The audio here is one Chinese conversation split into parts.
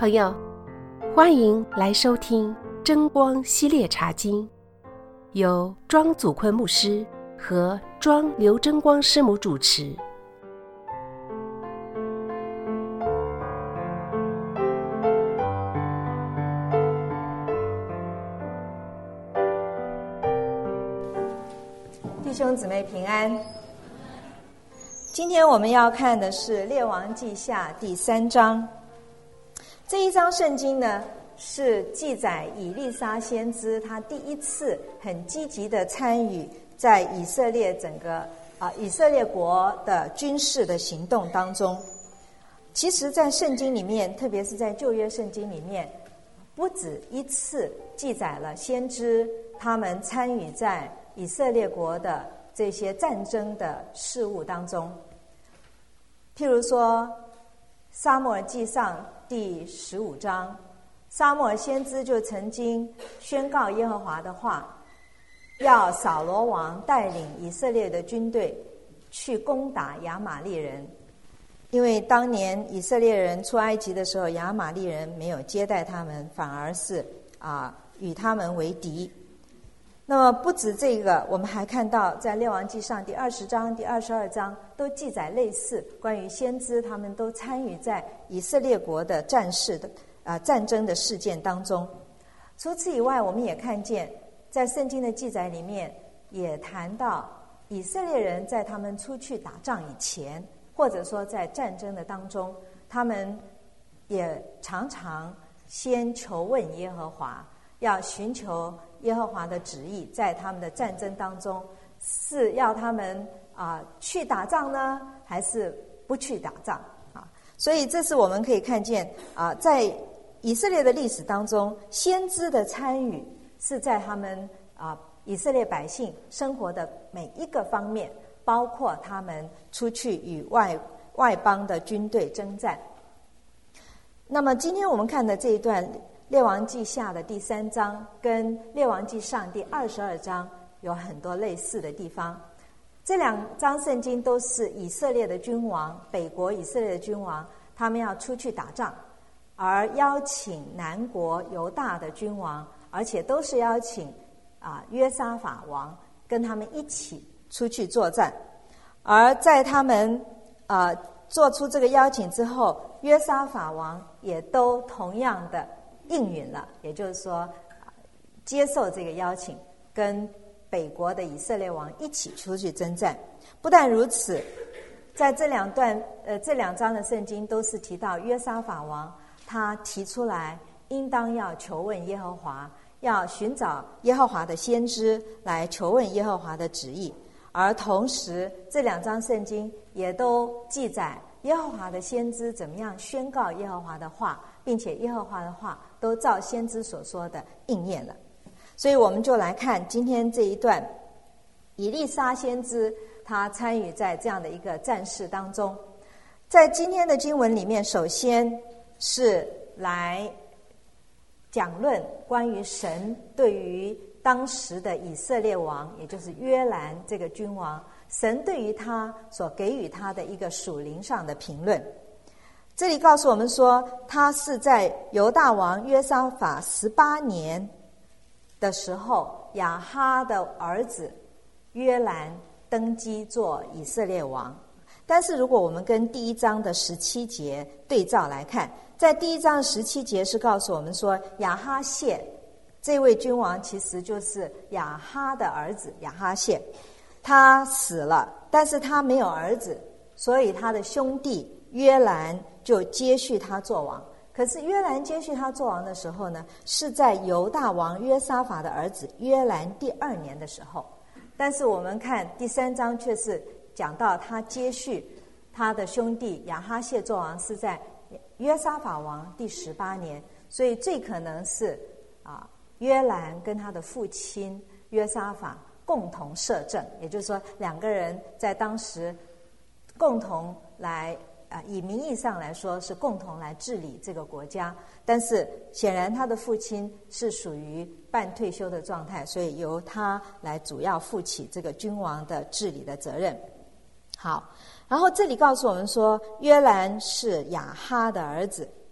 朋友，欢迎来收听真光系列茶经，由庄祖坤牧师和庄刘真光师母主持。 弟兄姊妹平安。今天我们要看的是列王记下第3章。这一章圣经呢，是记载以利沙先知他第一次很积极的参与在以色列整个以色列国的军事的行动当中。其实在圣经里面，特别是在旧约圣经里面，不止一次记载了先知他们参与在以色列国的这些战争的事务当中。譬如说撒母耳记上第15章，撒母耳先知就曾经宣告耶和华的话，要扫罗王带领以色列的军队去攻打亚玛力人。因为当年以色列人出埃及的时候，亚玛力人没有接待他们，反而是与他们为敌。那么不止这个，我们还看到在列王记上第20章、第22章都记载类似关于先知他们都参与在以色列国的战争的事件当中。除此以外，我们也看见在圣经的记载里面也谈到以色列人在他们出去打仗以前，或者说在战争的当中，他们也常常先求问耶和华，要寻求耶和华的旨意，在他们的战争当中是要他们去打仗呢，还是不去打仗啊？所以这是我们可以看见在以色列的历史当中，先知的参与是在他们以色列百姓生活的每一个方面，包括他们出去与外邦的军队征战。那么今天我们看的这一段列王记下的第3章跟列王记上第22章有很多类似的地方。这2章圣经都是以色列的君王，北国以色列的君王，他们要出去打仗，而邀请南国犹大的君王，而且都是邀请约沙法王跟他们一起出去作战。而在他们做出这个邀请之后，约沙法王也都同样的应允了，也就是说接受这个邀请，跟北国的以色列王一起出去征战。不但如此，在这2章的圣经都是提到约沙法王他提出来应当要求问耶和华，要寻找耶和华的先知来求问耶和华的旨意。而同时这2章圣经也都记载耶和华的先知怎么样宣告耶和华的话，并且耶和华的话都照先知所说的应验了。所以我们就来看今天这一段以利沙先知他参与在这样的一个战事当中。在今天的经文里面，首先是来讲论关于神对于当时的以色列王，也就是约兰这个君王，神对于他所给予他的一个属灵上的评论。这里告诉我们说，他是在犹大王约沙法18年的时候，亚哈的儿子约兰登基做以色列王。但是如果我们跟第1章的17节对照来看，在第1章的17节是告诉我们说，亚哈谢这位君王其实就是亚哈的儿子亚哈谢，他死了，但是他没有儿子，所以他的兄弟约兰就接续他做王。可是约兰接续他做王的时候呢，是在犹大王约沙法的儿子约兰第2年的时候。但是我们看第3章却是讲到他接续他的兄弟亚哈谢做王是在约沙法王第18年，所以最可能是约兰跟他的父亲约沙法共同摄政，也就是说2个人在当时共同来以名义上来说是共同来治理这个国家。但是显然他的父亲是属于半退休的状态，所以由他来主要负起这个君王的治理的责任。好，然后这里告诉我们说，约兰是亚哈的儿子，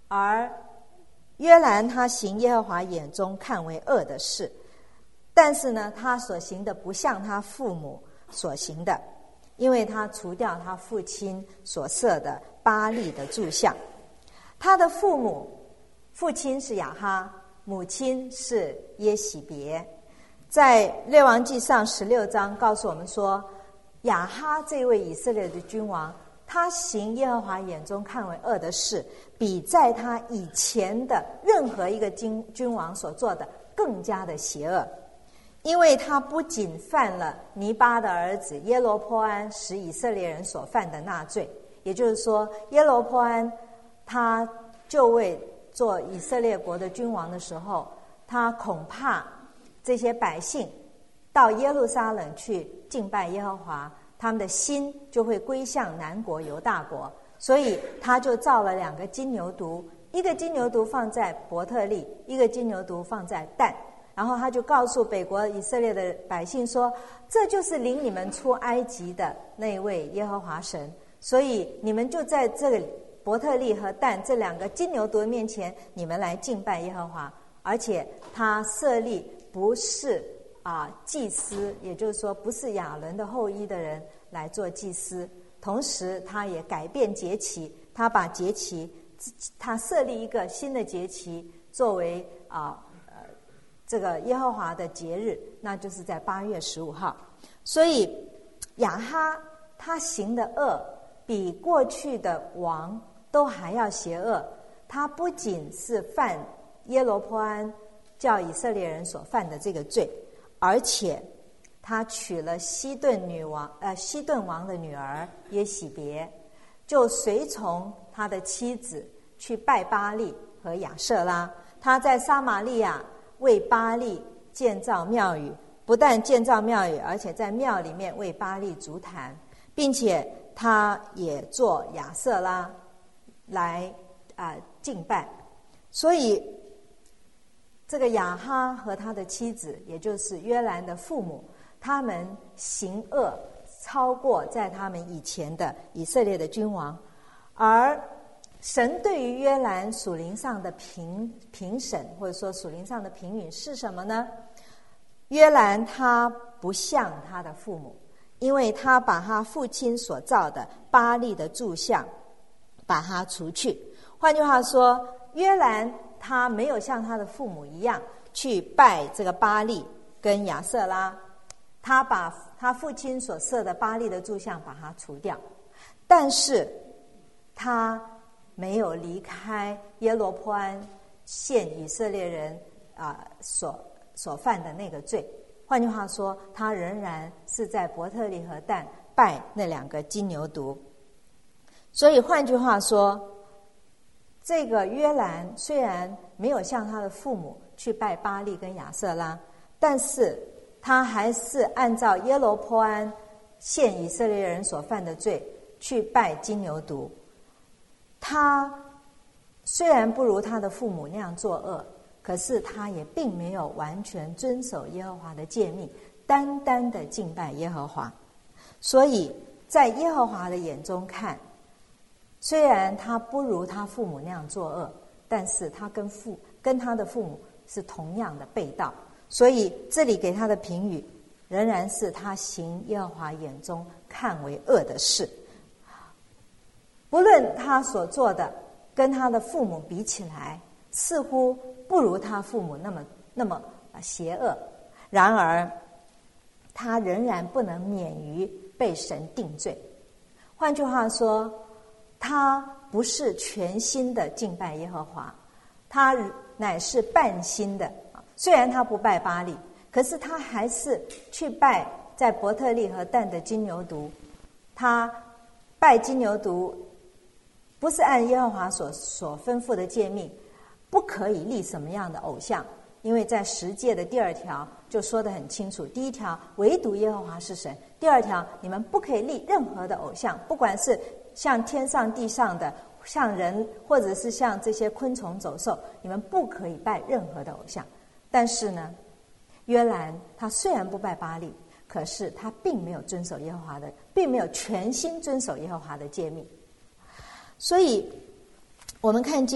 而约兰他行耶和华眼中看为恶的事，但是呢，他所行的不像他父母所行的，因为他除掉他父亲所设的巴力的柱像。他的父亲是亚哈，母亲是耶洗别。在列王纪上16章告诉我们说，亚哈这位以色列的君王，他行耶和华眼中看为恶的事，比在他以前的任何一个君王所做的更加的邪恶。因为他不仅犯了尼巴的儿子耶罗波安使以色列人所犯的那罪，也就是说，耶罗波安他就位做以色列国的君王的时候，他恐怕这些百姓到耶路撒冷去敬拜耶和华，他们的心就会归向南国犹大国，所以他就造了2个金牛犊，一个金牛犊放在伯特利，一个金牛犊放在但。然后他就告诉北国以色列的百姓说，这就是领你们出埃及的那位耶和华神，所以你们就在这个伯特利和但这2个金牛犊面前，你们来敬拜耶和华。而且他设立不是祭司，也就是说不是亚伦的后裔的人来做祭司，同时他也改变节期，他把节期，他设立一个新的节期作为这个耶和华的节日，那就是在8月15号。所以亚哈他行的恶比过去的王都还要邪恶，他不仅是犯耶罗波安叫以色列人所犯的这个罪，而且他娶了西顿王的女儿耶洗别，就随从他的妻子去拜巴力和亚舍拉。他在撒玛利亚为巴力建造庙宇，不但建造庙宇，而且在庙里面为巴力筑坛，并且他也做亚舍拉来敬拜。所以这个亚哈和他的妻子，也就是约兰的父母，他们行恶超过在他们以前的以色列的君王。而神对于约兰属灵上的评审，或者说属灵上的评语是什么呢？约兰他不像他的父母，因为他把他父亲所造的巴力的柱像把它除去。换句话说，约兰他没有像他的父母一样去拜这个巴力跟亚舍拉，他把他父亲所设的巴力的柱像把它除掉，但是他没有离开耶罗波安陷以色列人所犯的那个罪。换句话说，他仍然是在伯特利和但拜那2个金牛犊。所以换句话说，这个约兰虽然没有像他的父母去拜巴力跟亚舍拉，但是他还是按照耶罗波安陷以色列人所犯的罪去拜金牛犊。他虽然不如他的父母那样作恶，可是他也并没有完全遵守耶和华的诫命，单单的敬拜耶和华。所以在耶和华的眼中看，虽然他不如他父母那样作恶，但是他跟他的父母是同样的背道。所以这里给他的评语仍然是他行耶和华眼中看为恶的事。不论他所做的跟他的父母比起来，似乎不如他父母那么邪恶，然而他仍然不能免于被神定罪。换句话说，他不是全心的敬拜耶和华，他乃是半心的。虽然他不拜巴力，可是他还是去拜在伯特利和但的金牛犊。他拜金牛犊不是按耶和华所吩咐的诫命，不可以立什么样的偶像，因为在10诫的第2条就说得很清楚。第1条，唯独耶和华是神；第2条，你们不可以立任何的偶像，不管是像天上地上的，像人，或者是像这些昆虫走兽，你们不可以拜任何的偶像。但是呢，约兰他虽然不拜巴力，可是他并没有遵守耶和华的，并没有全心遵守耶和华的诫命。所以我们看见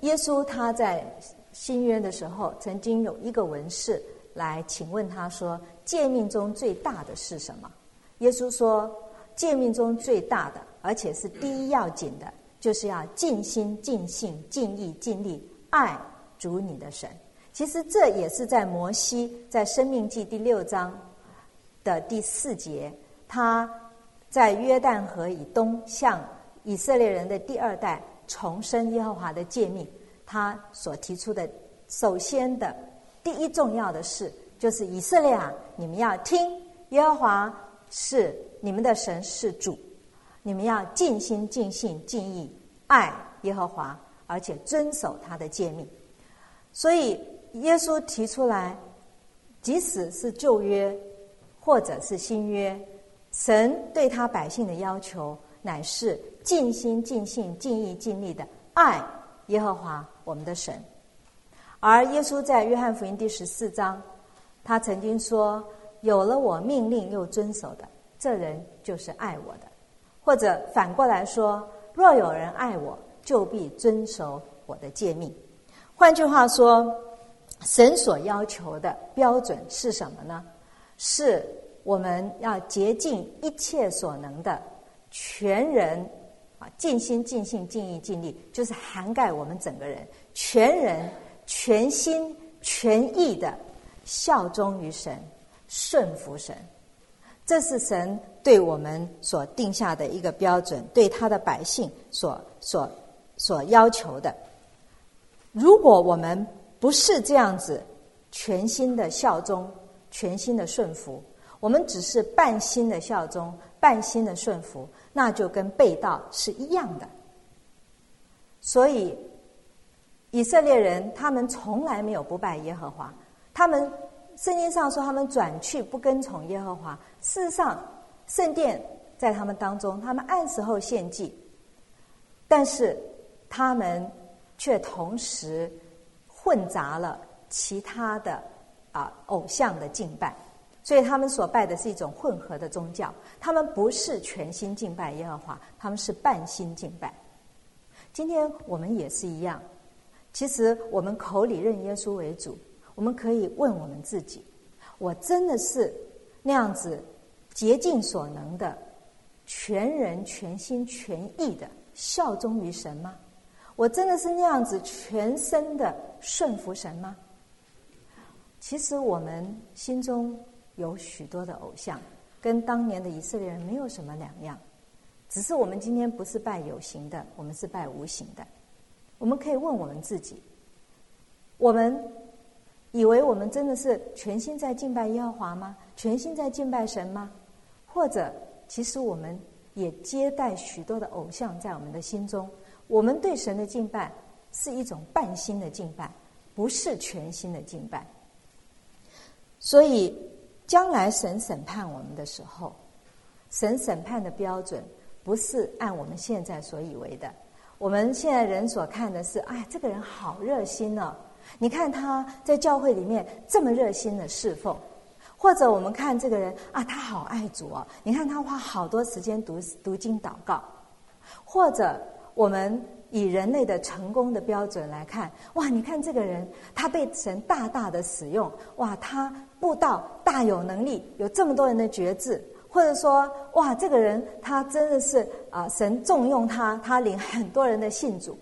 耶稣他在新约的时候，曾经有一个文士来请问他说，诫命中最大的是什么？耶稣说，诫命中最大的，而且是第一要紧的，就是要尽心尽性尽意尽力爱主你的神。其实这也是在摩西在申命记第6章的第4节，他在约旦河以东向以色列人的第2代重申耶和华的诫命，他所提出的首先的第一重要的事，就是以色列啊，你们要听耶和华是你们的神是主，你们要尽心尽性尽意爱耶和华，而且遵守他的诫命。所以耶稣提出来，即使是旧约或者是新约，神对他百姓的要求乃是尽心尽性尽意尽力的爱耶和华我们的神。而耶稣在约翰福音第14章，他曾经说，有了我命令又遵守的，这人就是爱我的。或者反过来说，若有人爱我，就必遵守我的诫命。换句话说，神所要求的标准是什么呢？是我们要竭尽一切所能的全人尽心尽性尽意尽力，就是涵盖我们整个人，全人全心全意的效忠于神，顺服神。这是神对我们所定下的一个标准，对他的百姓所要求的。如果我们不是这样子全心的效忠，全心的顺服，我们只是半心的效忠，半心的顺服，那就跟背道是一样的。所以以色列人他们从来没有不拜耶和华，他们圣经上说他们转去不跟从耶和华，事实上圣殿在他们当中，他们按时候献祭，但是他们却同时混杂了其他的偶像的敬拜，所以他们所拜的是一种混合的宗教，他们不是全心敬拜耶和华，他们是半心敬拜。今天我们也是一样，其实我们口里认耶稣为主，我们可以问我们自己，我真的是那样子竭尽所能的全人全心全意的效忠于神吗？我真的是那样子全身的顺服神吗？其实我们心中有许多的偶像，跟当年的以色列人没有什么两样，只是我们今天不是拜有形的，我们是拜无形的。我们可以问我们自己，我们以为我们真的是全心在敬拜耶和华吗？全心在敬拜神吗？或者其实我们也接待许多的偶像在我们的心中，我们对神的敬拜是一种半心的敬拜，不是全心的敬拜。所以将来神审判我们的时候，神审判的标准不是按我们现在所以为的。我们现在人所看的是，哎，这个人好热心哦，你看他在教会里面这么热心的侍奉。或者我们看这个人啊，他好爱主哦，你看他花好多时间读经祷告。或者我们以人类的成功的标准来看，哇，你看这个人他被神大大的使用，哇，他布道大有能力，有这么多人的决志。或者说，哇，这个人他真的是神重用他，他领很多人的信主。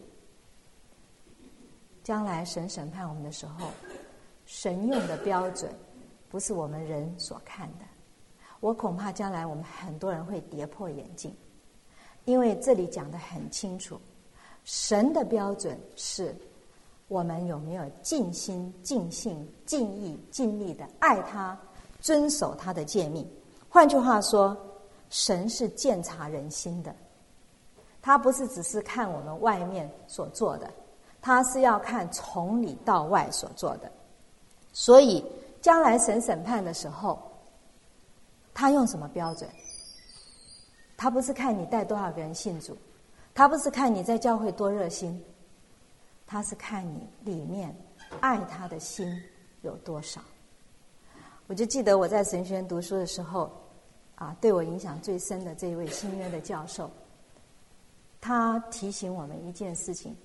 将来神审判我们的时候，神用的标准不是我们人所看的。我恐怕将来我们很多人会跌破眼镜，因为这里讲得很清楚，神的标准是我们有没有尽心尽性尽意尽力的爱他，遵守他的诫命。换句话说，神是鉴察人心的，他不是只是看我们外面所做的，他是要看从里到外所做的。所以将来神审判的时候，他用什么标准？他不是看你带多少个人信主，他不是看你在教会多热心，他是看你里面爱他的心有多少。我就记得我在神学院读书的时候对我影响最深的这一位新约的教授，他提醒我们一件事情，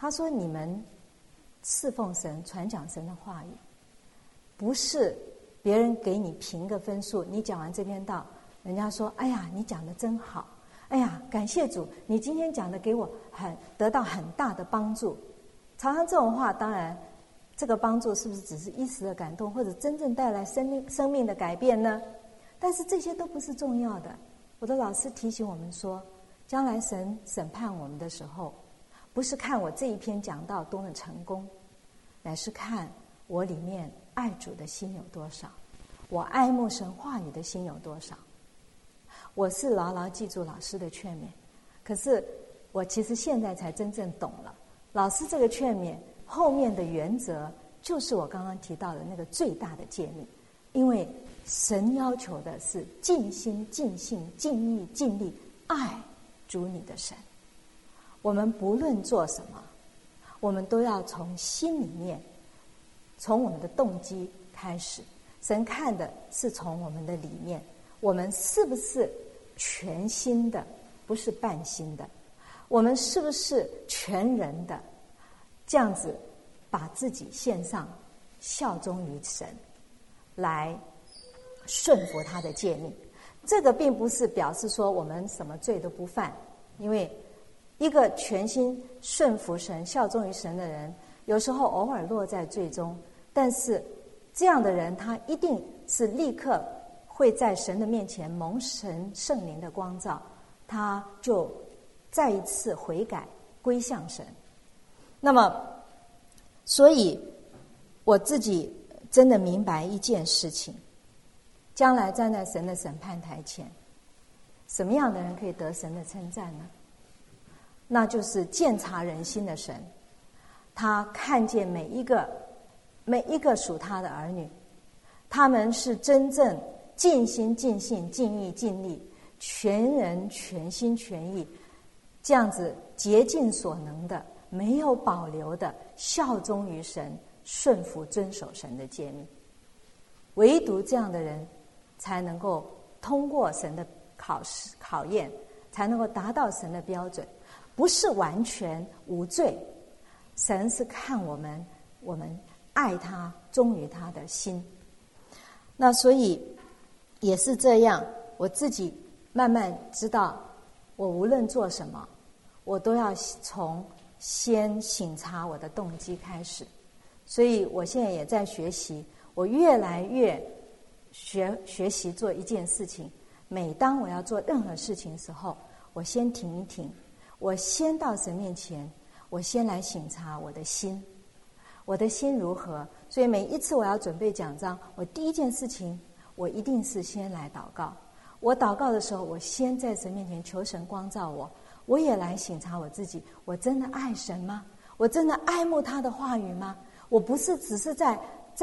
他说你们侍奉神、传讲神的话语，不是别人给你评个分数，你讲完这篇道，人家说哎呀你讲得真好，哎呀感谢主，你今天讲的给我得到很大的帮助。常常这种话，当然这个帮助是不是只是一时的感动，或者真正带来生命的改变呢？但是这些都不是重要的。我的老师提醒我们说，将来神审判我们的时候，不是看我这一篇讲道多么成功，乃是看我里面爱主的心有多少，我爱慕神话语的心有多少。我是牢牢记住老师的劝勉，可是我其实现在才真正懂了老师这个劝勉后面的原则，就是我刚刚提到的那个最大的诫命。因为神要求的是尽心尽性尽意尽力爱主你的神。我们不论做什么，我们都要从心里面，从我们的动机开始。神看的是从我们的里面，我们是不是全心的，不是半心的，我们是不是全人的，这样子把自己献上，效忠于神，来顺服他的诫命。这个并不是表示说我们什么罪都不犯，因为一个全心顺服神、效忠于神的人，有时候偶尔落在罪中，但是这样的人他一定是立刻会在神的面前蒙神圣灵的光照，他就再一次悔改归向神。那么所以我自己真的明白一件事情，将来站在神的审判台前，什么样的人可以得神的称赞呢？那就是鉴察人心的神。他看见每一个属他的儿女，他们是真正尽心尽性尽意尽力，全人全心全意，这样子竭尽所能的，没有保留的效忠于神，顺服遵守神的诫命。唯独这样的人才能够通过神的考验，才能够达到神的标准。不是完全无罪，神是看我们爱他忠于他的心。那所以也是这样，我自己慢慢知道，我无论做什么，我都要从先省察我的动机开始。所以我现在也在学习，我越来越学习做一件事情。每当我要做任何事情的时候，我先停一停，我先到神面前，我先来省察我的心，我的心如何。所以每一次我要准备讲章，我第一件事情，我一定是先来祷告。我祷告的时候，我先在神面前求神光照我，我也来省察我自己，我真的爱神吗？我真的爱慕他的话语吗？我不是只是在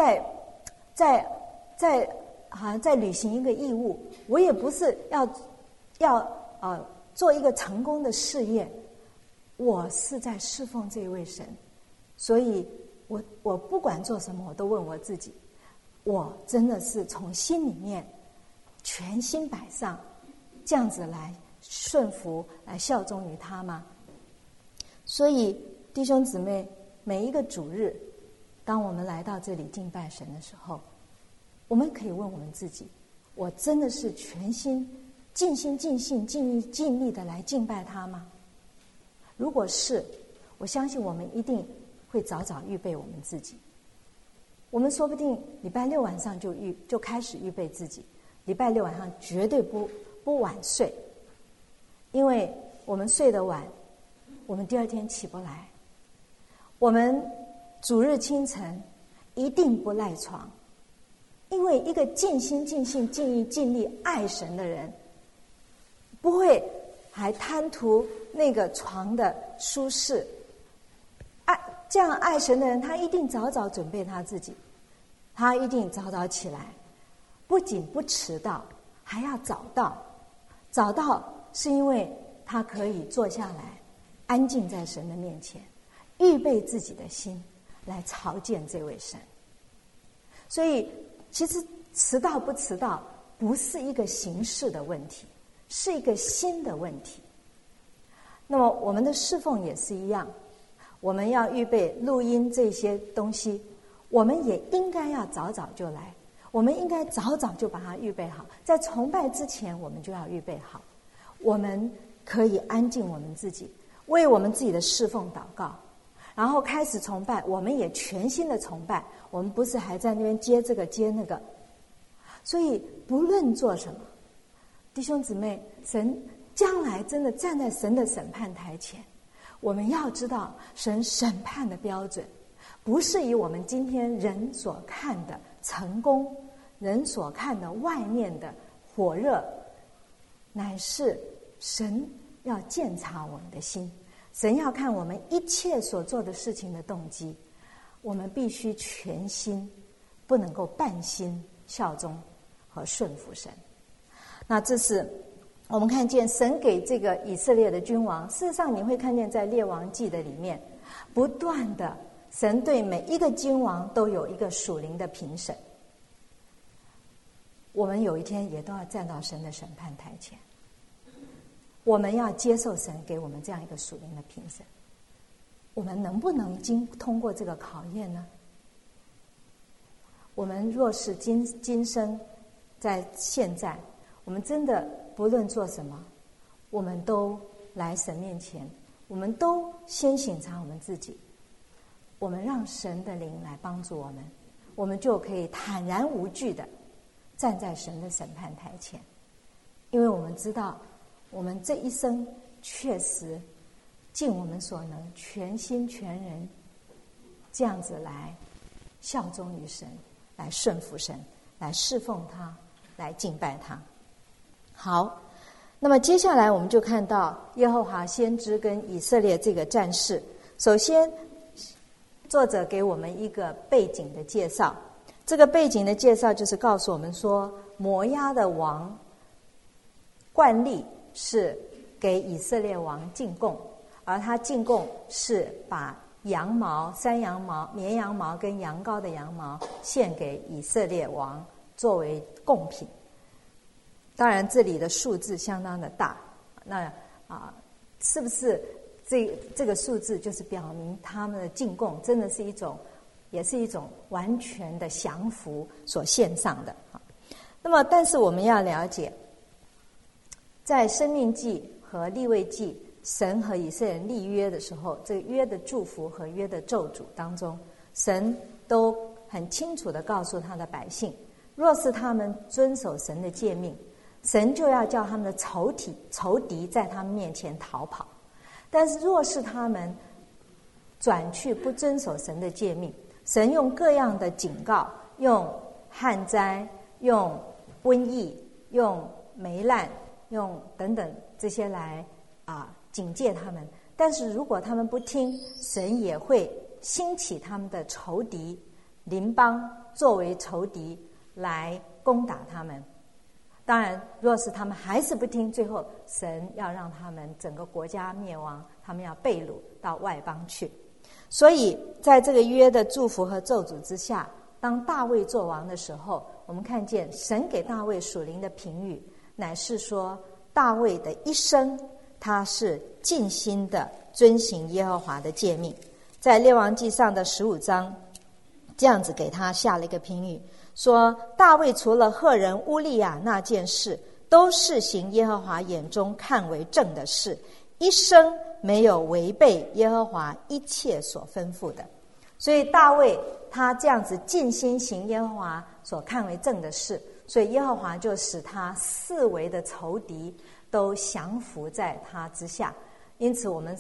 好像在履行一个义务，我也不是要做一个成功的事业，我是在侍奉这一位神。所以我不管做什么，我都问我自己，我真的是从心里面全心摆上，这样子来顺服，来效忠于他吗？所以弟兄姊妹，每一个主日，当我们来到这里敬拜神的时候，我们可以问我们自己，我真的是全心尽心尽性尽意尽力的来敬拜他吗？如果是，我相信我们一定会早早预备我们自己。我们说不定礼拜六晚上就开始预备自己，礼拜六晚上绝对不晚睡，因为我们睡得晚，我们第二天起不来。我们主日清晨一定不赖床，因为一个尽心尽性尽意尽力爱神的人，不会还贪图那个床的舒适。这样爱神的人，他一定早早准备他自己，他一定早早起来，不仅不迟到，还要早到。早到是因为他可以坐下来，安静在神的面前，预备自己的心来朝见这位神。所以其实迟到不迟到不是一个形式的问题，是一个心的问题。那么我们的侍奉也是一样， 我们要预备录音这些东西，我们也应该要早早就来，我们应该早早就把它预备好，在崇拜之前我们就要预备好，我们可以安静我们自己，为我们自己的侍奉祷告，然后开始崇拜，我们也全心的崇拜，我们不是还在那边接这个接那个。所以不论做什么，弟兄姊妹，神将来真的站在神的审判台前，我们要知道神审判的标准不是以我们今天人所看的成功，人所看的外面的火热，乃是神要鉴察我们的心，神要看我们一切所做的事情的动机，我们必须全心，不能够半心效忠和顺服神。那这是我们看见神给这个以色列的君王，事实上你会看见在列王记的里面，不断的神对每一个君王都有一个属灵的评审。我们有一天也都要站到神的审判台前，我们要接受神给我们这样一个属灵的评审，我们能不能通过这个考验呢？我们若是今生在现在，我们真的不论做什么，我们都来神面前，我们都先省察我们自己，我们让神的灵来帮助我们，我们就可以坦然无惧的站在神的审判台前。因为我们知道我们这一生确实尽我们所能，全心全人这样子来效忠于神，来顺服神，来侍奉他，来敬拜他。好，那么接下来我们就看到耶和华先知跟以色列这个战事。首先作者给我们一个背景的介绍，这个背景的介绍就是告诉我们说，摩押的王惯例是给以色列王进贡，而他进贡是把羊毛、山羊毛、绵羊毛跟羊羔的羊毛献给以色列王作为贡品。当然这里的数字相当的大，那是不是这个数字就是表明他们的进贡真的是也是一种完全的降服所献上的。那么但是我们要了解，在申命记和利未记，神和以色列人立约的时候，这个约的祝福和约的咒诅当中，神都很清楚地告诉他的百姓，若是他们遵守神的诫命，神就要叫他们的仇敌在他们面前逃跑。但是若是他们转去不遵守神的诫命，神用各样的警告，用旱灾，用瘟疫，用霉烂，用等等这些来警戒他们。但是如果他们不听，神也会兴起他们的仇敌邻邦作为仇敌来攻打他们。当然若是他们还是不听，最后神要让他们整个国家灭亡，他们要被掳到外邦去。所以在这个约的祝福和咒诅之下，当大卫做王的时候，我们看见神给大卫属灵的评语，乃是说大卫的一生他是尽心的遵行耶和华的诫命。在列王记上的15章这样子给他下了一个评语，说大卫除了赫人乌利亚那件事，都是行耶和华眼中看为正的事，一生没有违背耶和华一切所吩咐的。所以大卫他这样子尽心行耶和华所看为正的事，所以耶和华就使他四围的仇敌都降服在他之下。因此我们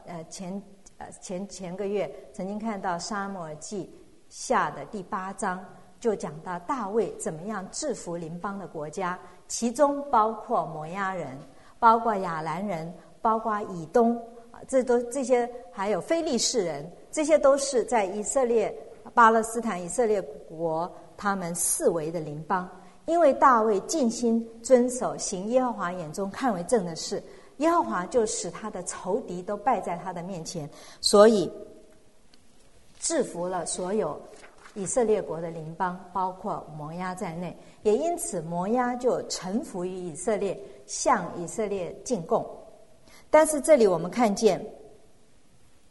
前个月曾经看到撒母耳记下的第8章，就讲到大卫怎么样制服邻邦的国家，其中包括摩押人，包括亚兰人，包括以东，这些还有非利士人，这些都是在以色列、巴勒斯坦、以色列国他们四围的邻邦。因为大卫尽心遵守行耶和华眼中看为正的事，耶和华就使他的仇敌都败在他的面前，所以制服了所有以色列国的邻邦，包括摩押在内。也因此摩押就臣服于以色列，向以色列进贡。但是这里我们看见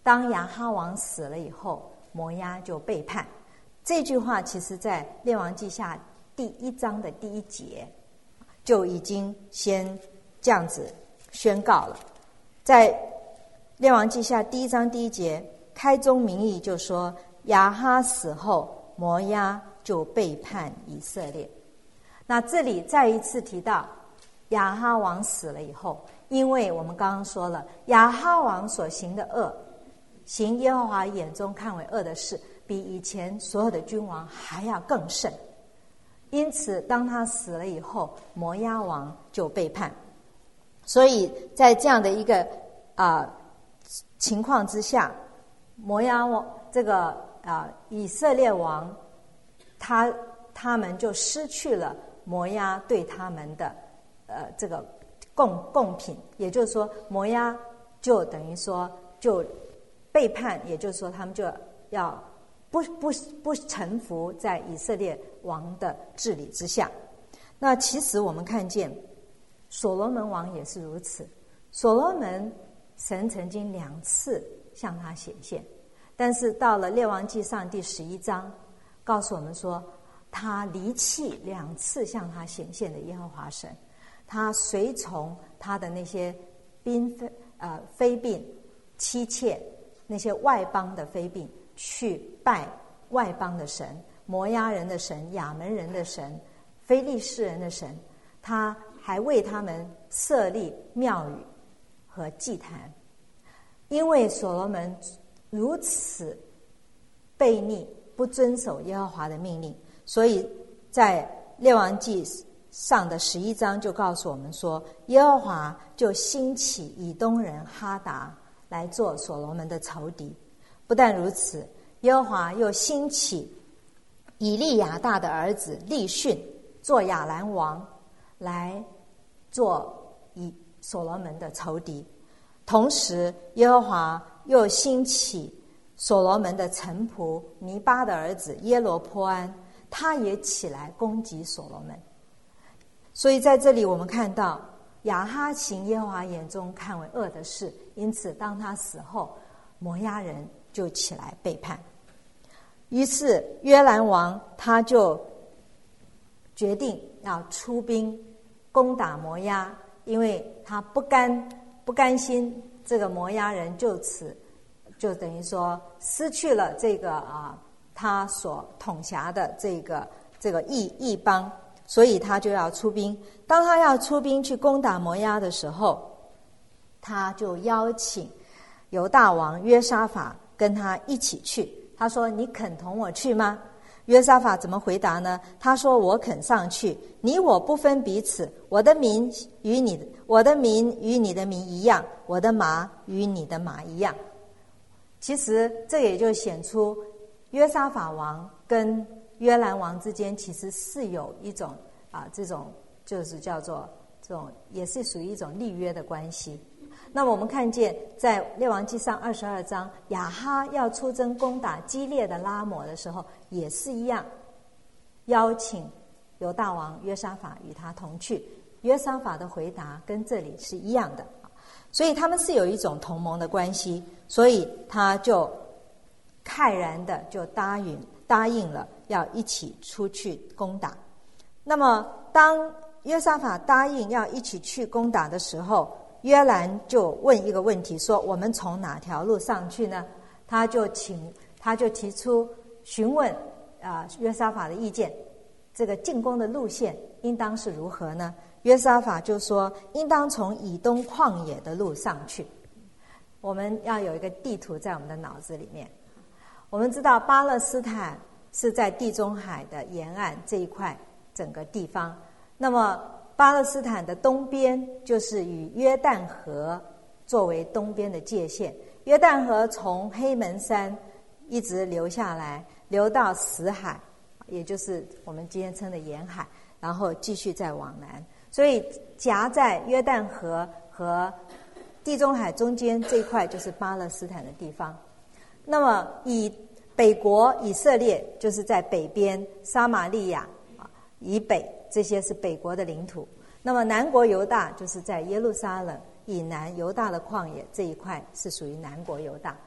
当亚哈王死了以后，摩押就背叛。这句话其实在列王记下第1章的第1节就已经先这样子宣告了。在列王记下第1章第1节开宗明义就说，亚哈死后，摩押就背叛以色列。那这里再一次提到亚哈王死了以后，因为我们刚刚说了，亚哈王所行的恶，行耶和华眼中看为恶的事，比以前所有的君王还要更甚。因此当他死了以后，摩押王就背叛。所以在这样的一个情况之下，摩押王这个以色列王他们就失去了摩押对他们的这个贡品，也就是说摩押就等于说就背叛，也就是说他们就要不臣服在以色列王的治理之下。那其实我们看见所罗门王也是如此。所罗门神曾经2次向他显现，但是到了列王记上第11章告诉我们说，他离弃2次向他显现的耶和华神，他随从他的那些妃嫔妻妾，那些外邦的妃嫔去拜外邦的神，摩押人的神、亚门人的神、非利士人的神，他还为他们设立庙宇和祭坛。因为所罗门如此悖逆，不遵守耶和华的命令，所以在列王记上的11章就告诉我们说，耶和华就兴起以东人哈达来做所罗门的仇敌。不但如此，耶和华又兴起以利亚大的儿子利逊做亚兰王，来做以所罗门的仇敌。同时耶和华又兴起所罗门的臣仆尼巴的儿子耶罗波安，他也起来攻击所罗门。所以在这里我们看到亚哈行耶和华眼中看为恶的事，因此当他死后，摩押人就起来背叛。于是约兰王他就决定要出兵攻打摩押，因为他不甘心这个摩押人就此就等于说失去了这个他所统辖的这个异邦，所以他就要出兵。当他要出兵去攻打摩押的时候，他就邀请犹大王约沙法跟他一起去。他说，你肯同我去吗？约沙法怎么回答呢？他说，我肯上去，你我不分彼此，我的民与你的民一样，我的马与你的马一样。其实这也就显出约沙法王跟约兰王之间其实是有一种这种就是叫做这种也是属于一种立约的关系。那么我们看见在列王记上22章，亚哈要出征攻打基列的拉抹的时候，也是一样，邀请犹大王约沙法与他同去。约沙法的回答跟这里是一样的，所以他们是有一种同盟的关系，所以他就慨然的就答应了要一起出去攻打。那么当约沙法答应要一起去攻打的时候，约兰就问一个问题，说我们从哪条路上去呢？他就提出询问约沙法的意见，这个进攻的路线应当是如何呢？约沙法就说，应当从以东旷野的路上去。我们要有一个地图在我们的脑子里面。我们知道巴勒斯坦是在地中海的沿岸这一块整个地方，那么巴勒斯坦的东边就是以约旦河作为东边的界限，约旦河从黑门山一直流下来，流到死海，也就是我们今天称的沿海，然后继续再往南。所以夹在约旦河和地中海中间这一块就是巴勒斯坦的地方。那么以北国以色列就是在北边，撒玛利亚以北，这些是北国的领土。那么南国犹大就是在耶路撒冷以南，犹大的旷野这一块是属于南国犹大。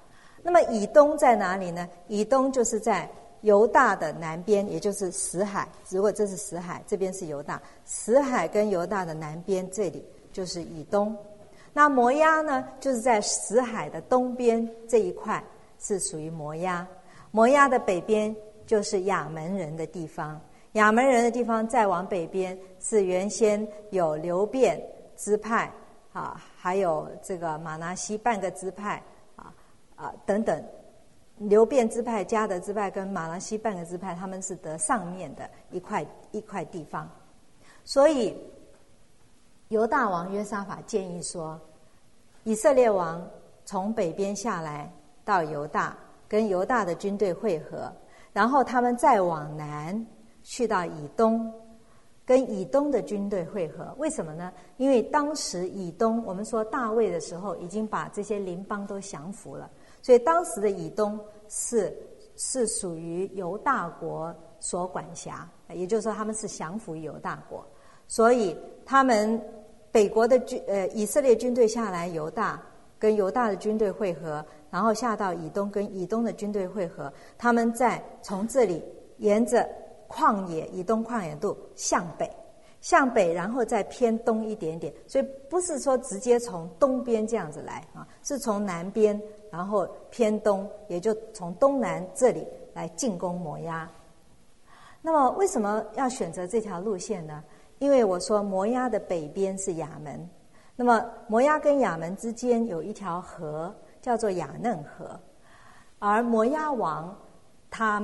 那么以东在哪里呢？以东就是在犹大的南边，也就是死海。如果这是死海，这边是犹大，死海跟犹大的南边，这里就是以东。那摩押呢，就是在死海的东边这一块是属于摩押。摩押的北边就是亚门人的地方，亚门人的地方再往北边是原先有流便支派还有这个玛拿西半个支派等等。流便支派、迦得支派跟玛拿西半个支派，他们是得上面的一块地方。所以犹大王约沙法建议说，以色列王从北边下来到犹大，跟犹大的军队会合，然后他们再往南去到以东，跟以东的军队会合。为什么呢？因为当时以东，我们说大卫的时候已经把这些邻邦都降服了，所以当时的以东是属于犹大国所管辖，也就是说他们是降服犹大国，所以他们北国的以色列军队下来犹大，跟犹大的军队会合，然后下到以东，跟以东的军队会合，他们再从这里沿着旷野以东旷野路向北，然后再偏东一点点，所以不是说直接从东边这样子来是从南边然后偏东，也就从东南这里来进攻摩押。那么为什么要选择这条路线呢？因为我说摩押的北边是亚门，那么摩押跟亚门之间有一条河叫做雅嫩河，而摩押王他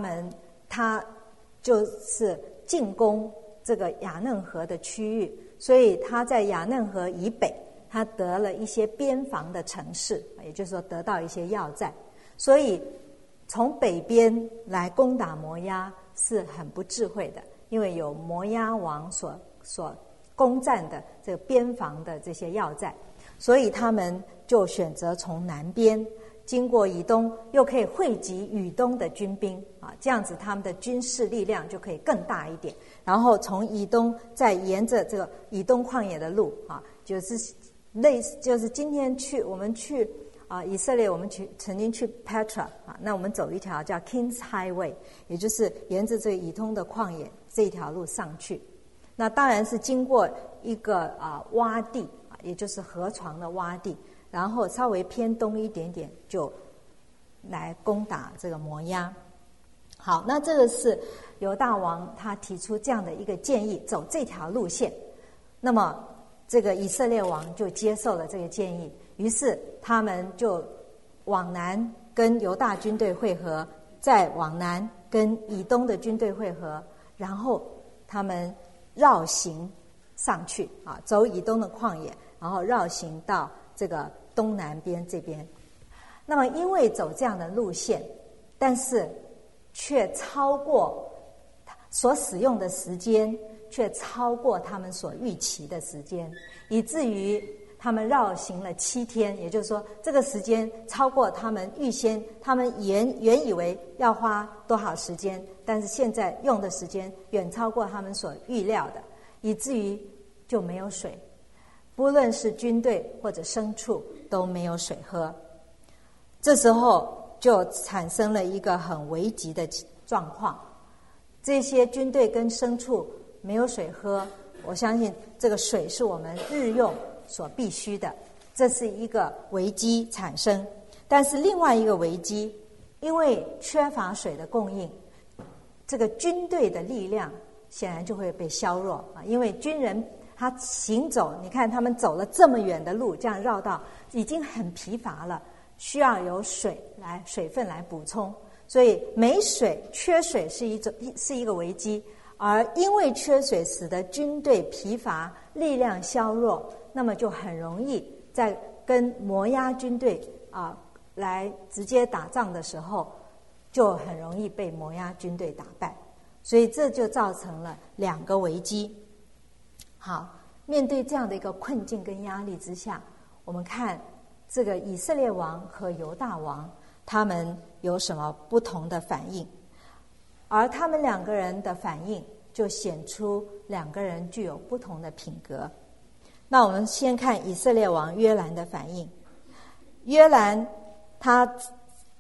就是进攻这个雅嫩河的区域，所以他在雅嫩河以北，他得了一些边防的城市，也就是说得到一些要塞，所以从北边来攻打摩押是很不智慧的，因为有摩押王所攻占的这个边防的这些要塞，所以他们就选择从南边经过以东，又可以汇集以东的军兵这样子他们的军事力量就可以更大一点，然后从以东再沿着这个以东旷野的路就是类似，就是今天我们去以色列，我们曾经去 Petra 那我们走一条叫 King's Highway， 也就是沿着这个以东的旷野这一条路上去。那当然是经过一个洼地也就是河床的洼地，然后稍微偏东一点点就来攻打这个摩押。好，那这个是犹大王他提出这样的一个建议，走这条路线。那么这个以色列王就接受了这个建议，于是他们就往南跟犹大军队会合，再往南跟以东的军队会合，然后他们绕行上去走以东的旷野，然后绕行到这个东南边这边。那么因为走这样的路线，但是却超过所使用的时间，却超过他们所预期的时间，以至于他们绕行了7天，也就是说这个时间超过他们他们原以为要花多少时间，但是现在用的时间远超过他们所预料的，以至于就没有水，不论是军队或者牲畜都没有水喝。这时候就产生了一个很危急的状况，这些军队跟牲畜没有水喝，我相信这个水是我们日用所必须的，这是一个危机产生。但是另外一个危机，因为缺乏水的供应，这个军队的力量显然就会被削弱因为军人他行走，你看他们走了这么远的路，这样绕道已经很疲乏了，需要有水分来补充，所以没水缺水是一个危机。而因为缺水使得军队疲乏，力量削弱，那么就很容易在跟摩押军队来直接打仗的时候，就很容易被摩押军队打败，所以这就造成了2个危机。好，面对这样的一个困境跟压力之下，我们看这个以色列王和犹大王他们有什么不同的反应，而他们2个人的反应就显出2个人具有不同的品格。那我们先看以色列王约兰的反应。约兰他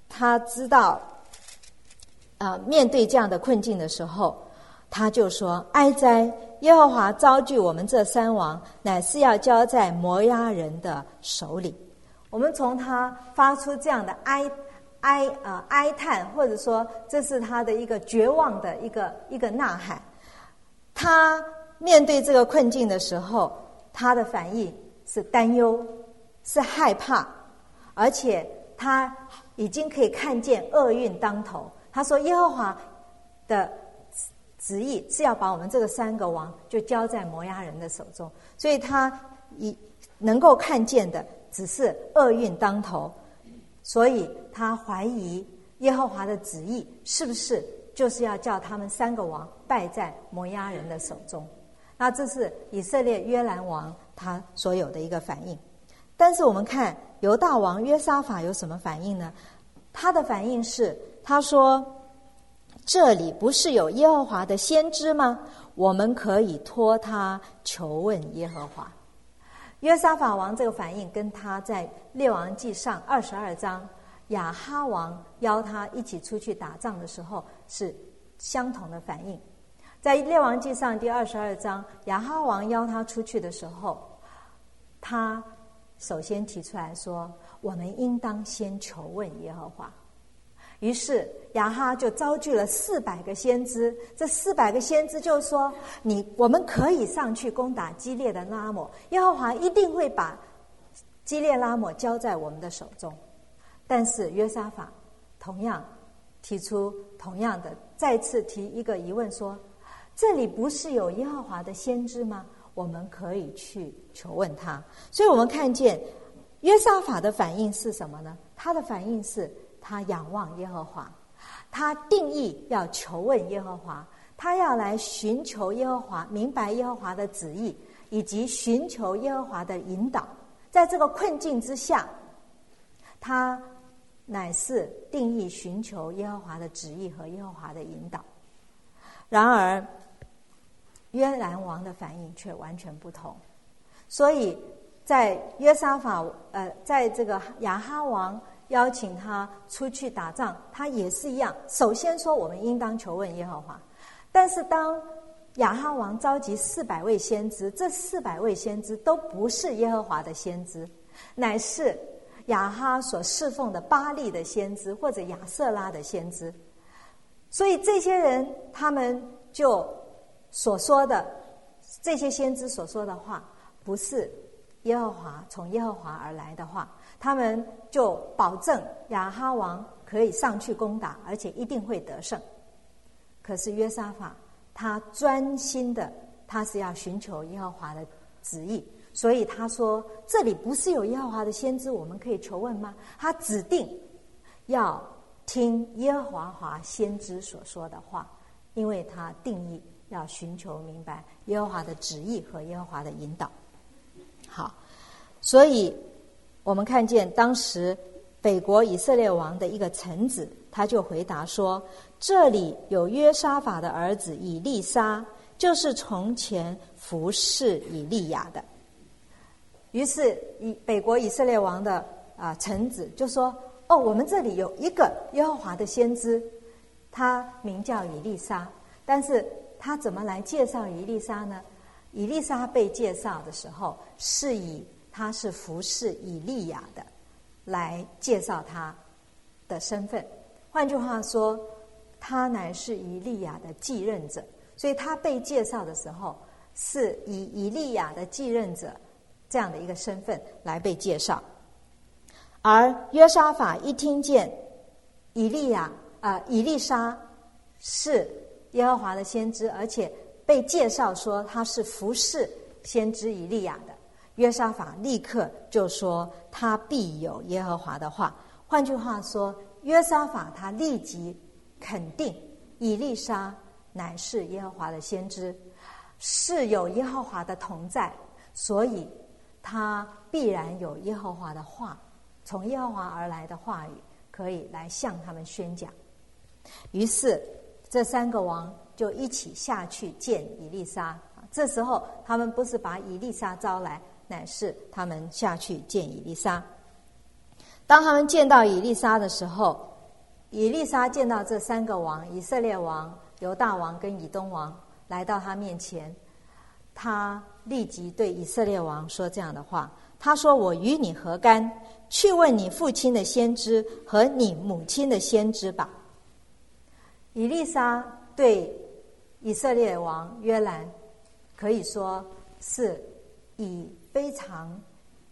他知道面对这样的困境的时候，他就说：哀哉！耶和华招聚我们这三王，乃是要交在摩押人的手里。我们从他发出这样的哀叹，或者说这是他的一个绝望的一个呐喊。他面对这个困境的时候，他的反应是担忧，是害怕，而且他已经可以看见厄运当头。他说耶和华的旨意是要把我们这个三个王就交在摩押人的手中，所以他能够看见的只是厄运当头，所以他怀疑耶和华的旨意是不是就是要叫他们三个王败在摩押人的手中。那这是以色列约兰王他所有的一个反应。但是我们看犹大王约沙法有什么反应呢？他的反应是，他说：这里不是有耶和华的先知吗？我们可以托他求问耶和华。约沙法王这个反应跟他在列王记上22章亚哈王邀他一起出去打仗的时候是相同的反应。在列王记上第22章，亚哈王邀他出去的时候，他首先提出来说：我们应当先求问耶和华。于是亚哈就招聚了400个先知，这400个先知就说：我们可以上去攻打基列的拉抹，耶和华一定会把基列拉抹交在我们的手中。但是约沙法同样提出同样的，再次提一个疑问说：这里不是有耶和华的先知吗？我们可以去求问他。所以我们看见约沙法的反应是什么呢？他的反应是他仰望耶和华，他定义要求问耶和华，他要来寻求耶和华，明白耶和华的旨意，以及寻求耶和华的引导。在这个困境之下，他乃是定义寻求耶和华的旨意和耶和华的引导。然而约兰王的反应却完全不同。所以在约沙法在这个亚哈王邀请他出去打仗，他也是一样，首先说我们应当求问耶和华。但是当亚哈王召集400位先知，这400位先知都不是耶和华的先知，乃是亚哈所侍奉的巴力的先知或者亚瑟拉的先知。所以这些人他们就所说的这些先知所说的话不是耶和华从耶和华而来的话，他们就保证亚哈王可以上去攻打，而且一定会得胜。可是约沙法他专心的，他是要寻求耶和华的旨意，所以他说这里不是有耶和华的先知，我们可以求问吗？他指定要听耶和华先知所说的话，因为他定义要寻求明白耶和华的旨意和耶和华的引导。好，所以我们看见当时北国以色列王的一个臣子，他就回答说：这里有约沙法的儿子以利沙，就是从前服侍以利亚的。于是北国以色列王的臣子就说：我们这里有一个耶和华的先知，他名叫以利沙。但是他怎么来介绍以利沙呢？以利沙被介绍的时候，是以他是服侍以利亚的来介绍他的身份。换句话说，他乃是以利亚的继任者，所以他被介绍的时候是以以利亚的继任者这样的一个身份来被介绍。而约沙法一听见以利沙是耶和华的先知，而且被介绍说他是服侍先知以利亚的，约沙法立刻就说他必有耶和华的话。换句话说，约沙法他立即肯定以利沙乃是耶和华的先知，是有耶和华的同在，所以他必然有耶和华的话，从耶和华而来的话语可以来向他们宣讲。于是这3个王就一起下去见以利沙。这时候他们不是把以利沙招来，乃是他们下去见以利沙。当他们见到以利沙的时候， 以利沙见到这三个王，以色列王、犹大王跟以东王来到他面前，他立即对以色列王说这样的话，他说：我与你何干？去问你父亲的先知和你母亲的先知吧。以利沙对以色列王约兰可以说是以非常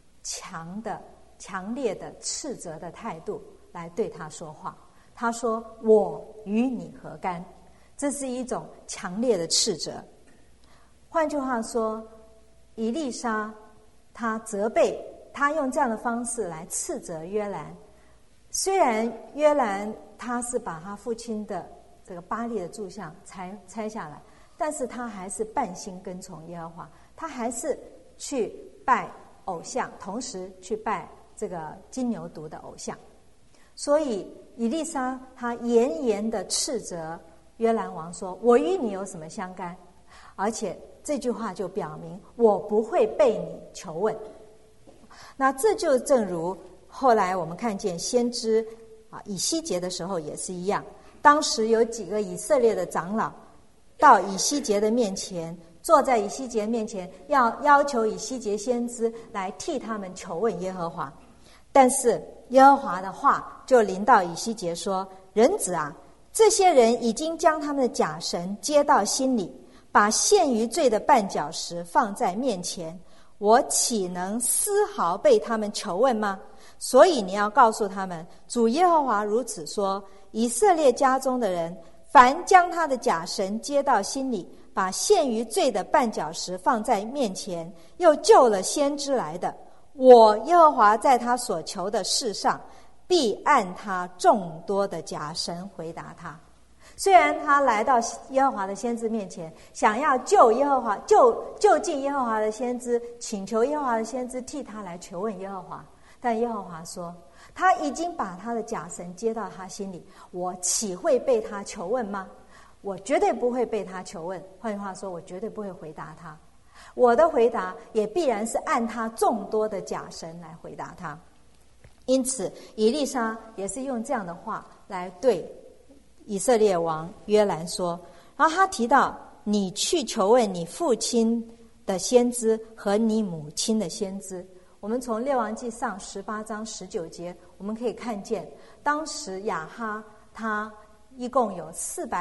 强烈的斥责的态度来对他说话。他说：我与你何干？这是一种强烈的斥责。换句话说，以利沙他责备，他用这样的方式来斥责约兰。虽然约兰他是把他父亲的这个巴力的柱像拆下来，但是他还是半心跟从耶和华，他还是去拜偶像，同时去拜这个金牛犊的偶像。所以以利沙他严严的斥责约兰王说：我与你有什么相干？而且这句话就表明我不会被你求问。那这就正如后来我们看见先知以西结的时候也是一样，当时有几个以色列的长老到以西结的面前，坐在以西结面前，要求以西结先知来替他们求问耶和华。但是耶和华的话就临到以西结说：人子啊，这些人已经将他们的假神接到心里，把陷于罪的绊脚石放在面前，我岂能丝毫被他们求问吗？所以你要告诉他们，主耶和华如此说：以色列家中的人，凡将他的假神接到心里，把陷于罪的绊脚石放在面前，又救了先知来的，我耶和华在他所求的事上，必按他众多的假神回答他。虽然他来到耶和华的先知面前，想要救耶和华，就近耶和华的先知，请求耶和华的先知替他来求问耶和华，但耶和华说，他已经把他的假神接到他心里，我岂会被他求问吗？我绝对不会被他求问。换句话说，我绝对不会回答他，我的回答也必然是按他众多的假神来回答他。因此以利沙也是用这样的话来对以色列王约兰说。然后他提到，你去求问你父亲的先知和你母亲的先知。我们从列王纪上18章19节我们可以看见，当时亚哈他一共有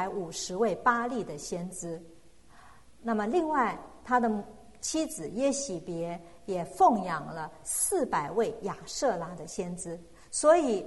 450位巴力的先知，那么另外他的妻子耶喜别也奉养了400位亚舍拉的先知。所以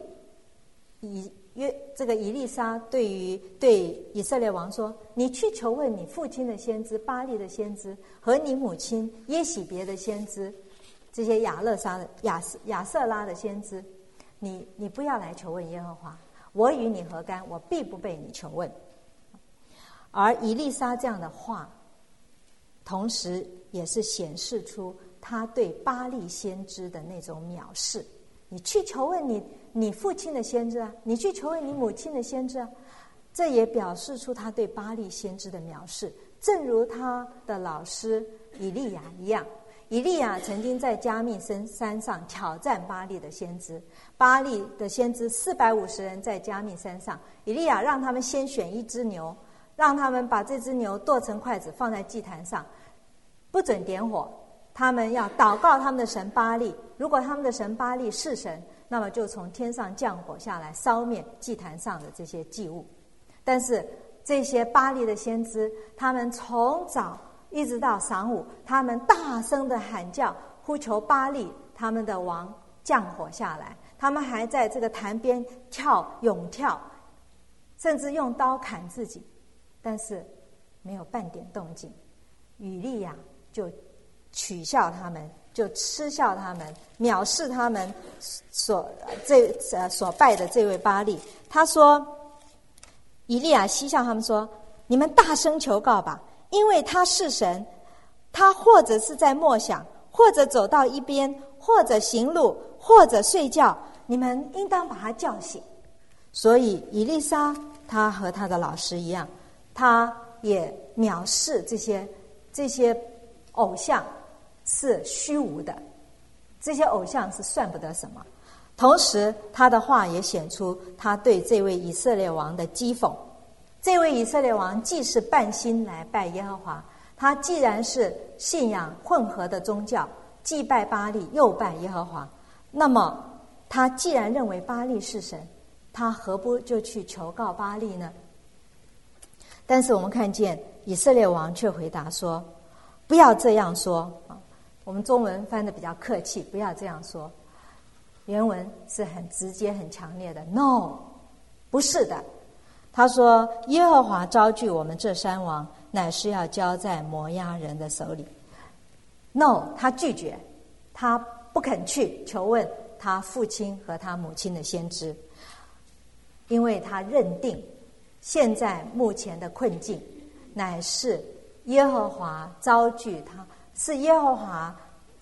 这个以利沙对以色列王说，你去求问你父亲的先知巴力的先知和你母亲耶喜别的先知，这些亚舍拉的先知，你不要来求问耶和华，我与你何干？我必不被你求问。而以利沙这样的话，同时也是显示出他对巴力先知的那种藐视。你去求问你父亲的先知啊，你去求问你母亲的先知啊，这也表示出他对巴力先知的藐视。正如他的老师以利亚一样，以利亚曾经在加密山上挑战巴力的先知，巴力的先知450人在加密山上，以利亚让他们先选一只牛，让他们把这只牛剁成筷子放在祭坛上，不准点火，他们要祷告他们的神巴力，如果他们的神巴力是神，那么就从天上降火下来，烧灭祭坛上的这些祭物。但是这些巴力的先知，他们从早一直到晌午，他们大声的喊叫，呼求巴力他们的王降火下来，他们还在这个坛边咏跳，甚至用刀砍自己，但是没有半点动静。以利亚就取笑他们，就嗤笑他们，藐视他们所拜的这位巴力。他说，以利亚嬉笑他们说，你们大声求告吧，因为他是神，他或者是在默想，或者走到一边，或者行路，或者睡觉，你们应当把他叫醒。所以以利沙他和他的老师一样，他也藐视这些偶像是虚无的，这些偶像是算不得什么。 同时他的话也显出他对这位以色列王的讥讽。这位以色列王既是半心来拜耶和华，他既然是信仰混合的宗教，既拜巴力又拜耶和华，那么他既然认为巴力是神，他何不就去求告巴力呢？但是我们看见以色列王却回答说，不要这样说。我们中文翻得比较客气，不要这样说。原文是很直接很强烈的 ，no， 不是的。他说耶和华招聚我们这三王，乃是要交在摩押人的手里。 no， 他拒绝，他不肯去求问他父亲和他母亲的先知，因为他认定现在目前的困境乃是耶和华招聚他，是耶和华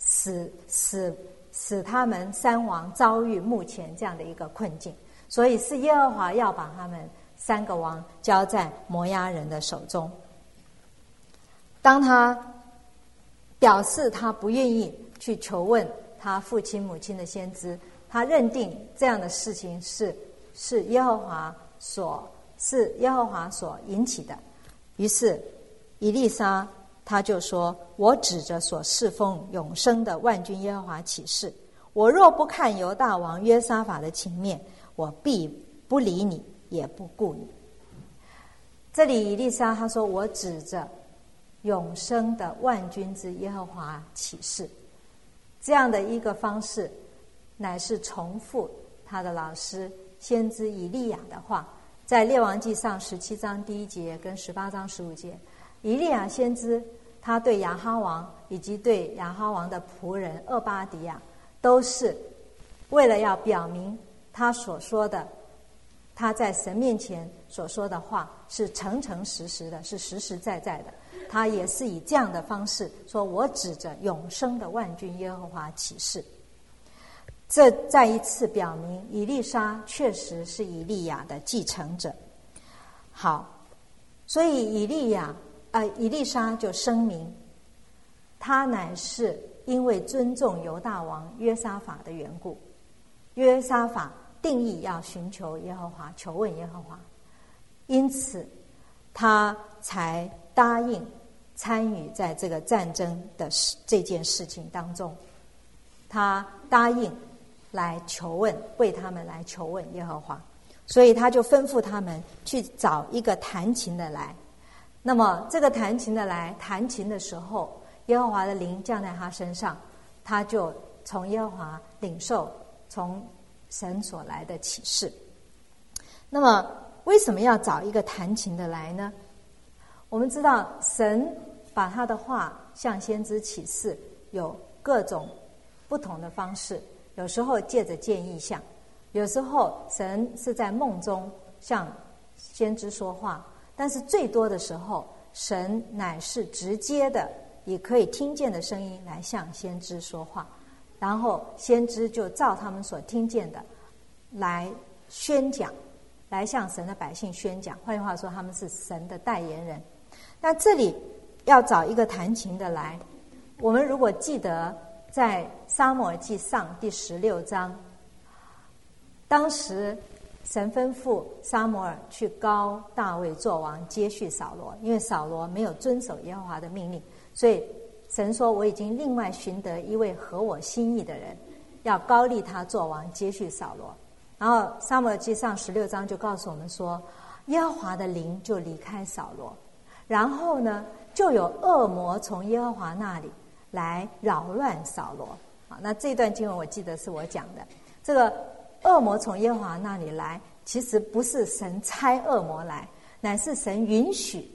使他们三王遭遇目前这样的一个困境，所以是耶和华要把他们三个王交在摩押人的手中。当他表示他不愿意去求问他父亲母亲的先知，他认定这样的事情是耶和华所引起的。于是以利沙他就说，我指着所侍奉永生的万军耶和华起誓，我若不看犹大王约沙法的情面，我必不理你也不顾你。这里以利沙他说，我指着永生的万军之耶和华起誓，这样的一个方式乃是重复他的老师先知以利亚的话。在列王记上17章第1节跟18章15节，以利亚先知他对亚哈王以及对亚哈王的仆人俄巴底亚，都是为了要表明他所说的，他在神面前所说的话是诚诚实实的，是实实在在的。他也是以这样的方式说，我指着永生的万军耶和华起誓。这再一次表明以利沙确实是以利亚的继承者。好，所以以利沙就声明，他乃是因为尊重犹大王约沙法的缘故，约沙法定义要寻求耶和华，求问耶和华，因此他才答应参与在这个战争的这件事情当中。他答应来求问，为他们来求问耶和华，所以他就吩咐他们去找一个弹琴的来。那么这个弹琴的来弹琴的时候，耶和华的灵降在他身上，他就从耶和华领受从神所来的启示。那么为什么要找一个弹琴的来呢？我们知道神把他的话向先知启示有各种不同的方式，有时候借着见异象，有时候神是在梦中向先知说话，但是最多的时候神乃是直接的以可以听见的声音来向先知说话，然后先知就照他们所听见的来宣讲，来向神的百姓宣讲。换句话说，他们是神的代言人。那这里要找一个弹琴的来，我们如果记得在撒母耳记上第16章，当时神吩咐撒母耳去膏大卫做王，接续扫罗，因为扫罗没有遵守耶和华的命令，所以神说，我已经另外寻得一位合我心意的人，要膏立他做王，接续扫罗。然后撒母耳记上16章就告诉我们说，耶和华的灵就离开扫罗，然后呢就有恶魔从耶和华那里来扰乱扫罗。好，那这段经文我记得是我讲的。这个恶魔从耶和华那里来，其实不是神差恶魔来，乃是神允许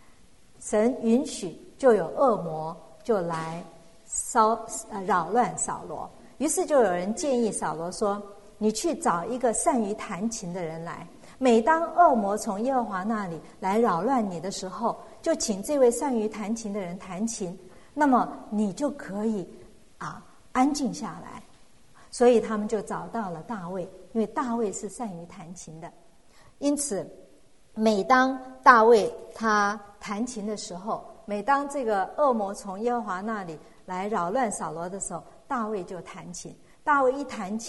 就有恶魔就来扰乱扫罗。于是就有人建议扫罗说，你去找一个善于弹琴的人来，每当恶魔从耶和华那里来扰乱你的时候，就请这位善于弹琴的人弹琴，那么你就可以安静下来。所以他们就找到了大卫，因为大卫是善于弹琴的。因此每当大卫他弹琴的时候，每当这个恶魔从耶和华那里来扰乱扫罗的时候，大卫就弹琴。大卫一弹琴，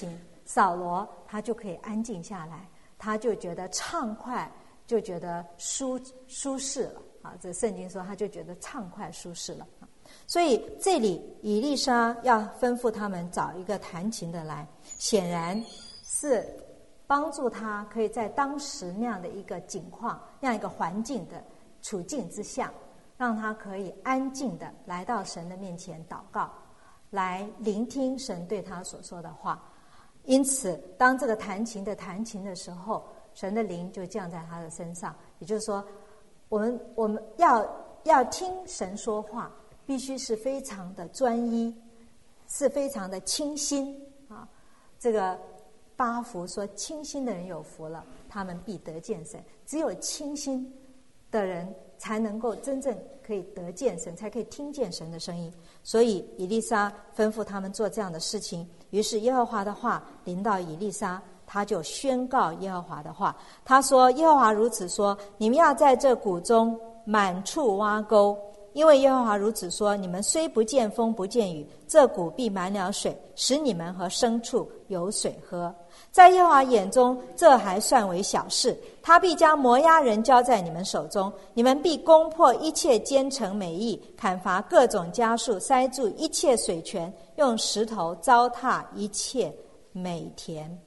扫罗他就可以安静下来，他就觉得畅快，就觉得舒适了啊。这圣经说他就觉得畅快舒适了。所以这里以利沙要吩咐他们找一个弹琴的来，显然是帮助他可以在当时那样的一个境况、那样一个环境的处境之下，让他可以安静的来到神的面前祷告，来聆听神对他所说的话。因此当这个弹琴的时候，神的灵就降在他的身上。也就是说，我们要听神说话，必须是非常的专一，是非常的清心啊。这个八福说，清心的人有福了，他们必得见神。只有清心的人才能够真正可以得见神，才可以听见神的声音。所以以利沙吩咐他们做这样的事情，于是耶和华的话临到以利沙，他就宣告耶和华的话。他说，耶和华如此说，你们要在这谷中满处挖沟，因为耶和华如此说，你们虽不见风不见雨，这谷必满了水，使你们和牲畜有水喝。在耶和华眼中，这还算为小事，他必将摩押人交在你们手中，你们必攻破一切坚城美邑，砍伐各种家畜，塞住一切水泉，用石头糟蹋一切美田。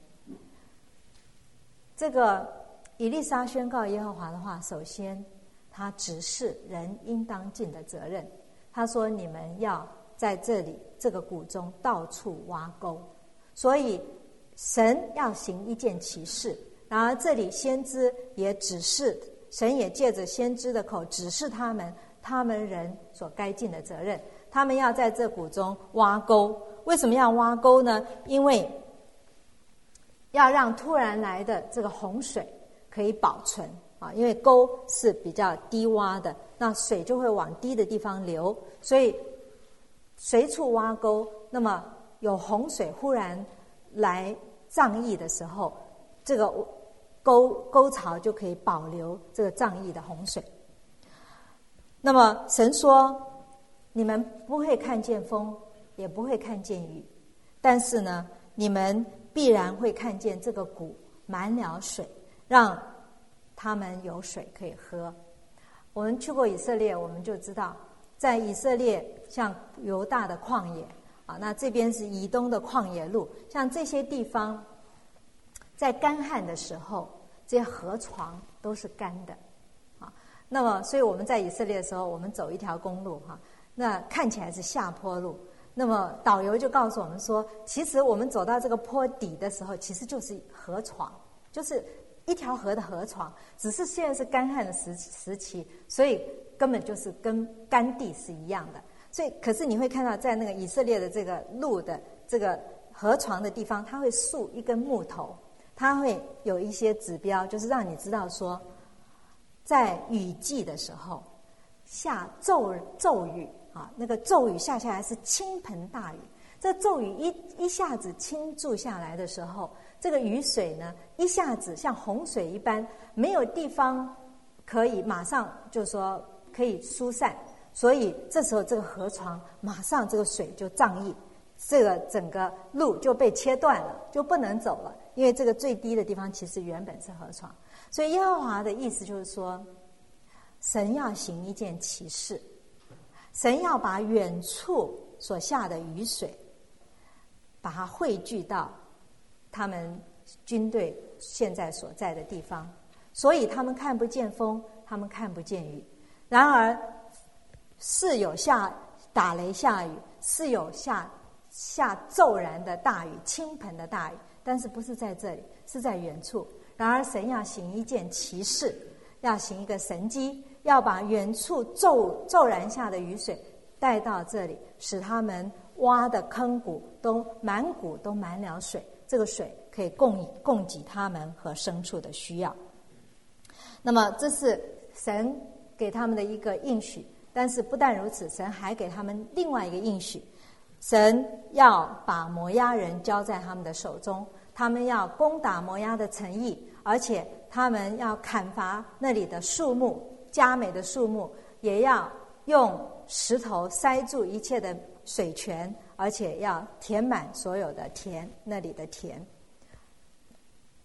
这个以利沙宣告耶和华的话，首先他指示人应当尽的责任。他说，你们要在这里这个谷中到处挖沟。所以神要行一件奇事，然而这里先知也指示，神也借着先知的口指示他们人所该尽的责任。他们要在这谷中挖沟。为什么要挖沟呢？因为要让突然来的这个洪水可以保存啊，因为沟是比较低洼的，那水就会往低的地方流，所以随处挖沟，那么有洪水忽然来仗义的时候，这个沟槽就可以保留这个仗义的洪水。那么神说，你们不会看见风，也不会看见雨，但是呢，你们必然会看见这个谷满了水，让他们有水可以喝。我们去过以色列，我们就知道，在以色列像犹大的旷野啊，那这边是以东的旷野路，像这些地方，在干旱的时候，这些河床都是干的啊。那么，所以我们在以色列的时候，我们走一条公路哈，那看起来是下坡路。那么导游就告诉我们说，其实我们走到这个坡底的时候，其实就是河床，就是一条河的河床，只是现在是干旱的时期，所以根本就是跟干地是一样的。所以可是你会看到，在那个以色列的这个路的这个河床的地方，它会竖一根木头，它会有一些指标，就是让你知道说，在雨季的时候下骤雨啊，那个骤雨下来是倾盆大雨。这骤雨一下子倾注下来的时候，这个雨水呢，一下子像洪水一般，没有地方可以马上就是说可以疏散，所以这时候这个河床马上这个水就涨溢，这个整个路就被切断了，就不能走了，因为这个最低的地方其实原本是河床。所以耶和华的意思就是说，神要行一件奇事，神要把远处所下的雨水把它汇聚到他们军队现在所在的地方，所以他们看不见风，他们看不见雨。然而是有打雷下雨，是有下骤然的大雨，倾盆的大雨，但是不是在这里，是在远处。然而神要行一件奇事，要行一个神迹，要把远处骤然下的雨水带到这里，使他们挖的坑谷都满了水，这个水可以供给他们和牲畜的需要。那么这是神给他们的一个应许，但是不但如此，神还给他们另外一个应许，神要把摩押人交在他们的手中，他们要攻打摩押的城邑，而且他们要砍伐那里的树木，佳美的树木，也要用石头塞住一切的水泉，而且要填满所有的田，那里的田。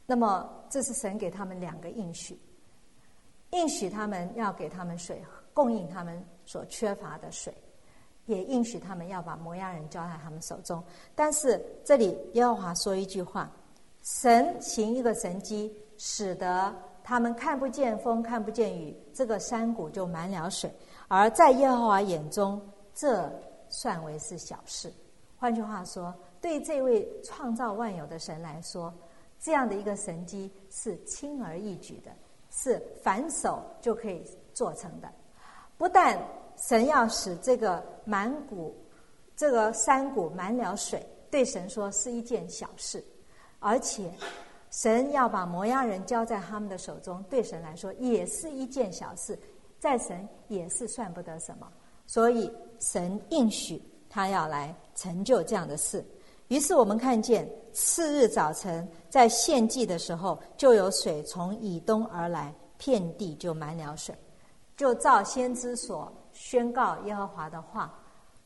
那么这是神给他们2个应许，应许他们要给他们水，供应他们所缺乏的水，也应许他们要把摩押人交在他们手中。但是这里耶和华说一句话，神行一个神迹，使得他们看不见风，看不见雨，这个山谷就满了水，而在耶和华眼中，这算为是小事。换句话说，对这位创造万有的神来说，这样的一个神迹是轻而易举的，是反手就可以做成的。不但神要使这个山谷满了水，对神说是一件小事，而且神要把摩押人交在他们的手中，对神来说也是一件小事，在神也是算不得什么。所以神应许他要来成就这样的事。于是我们看见次日早晨在献祭的时候，就有水从以东而来，遍地就满了水。就照先知所宣告耶和华的话，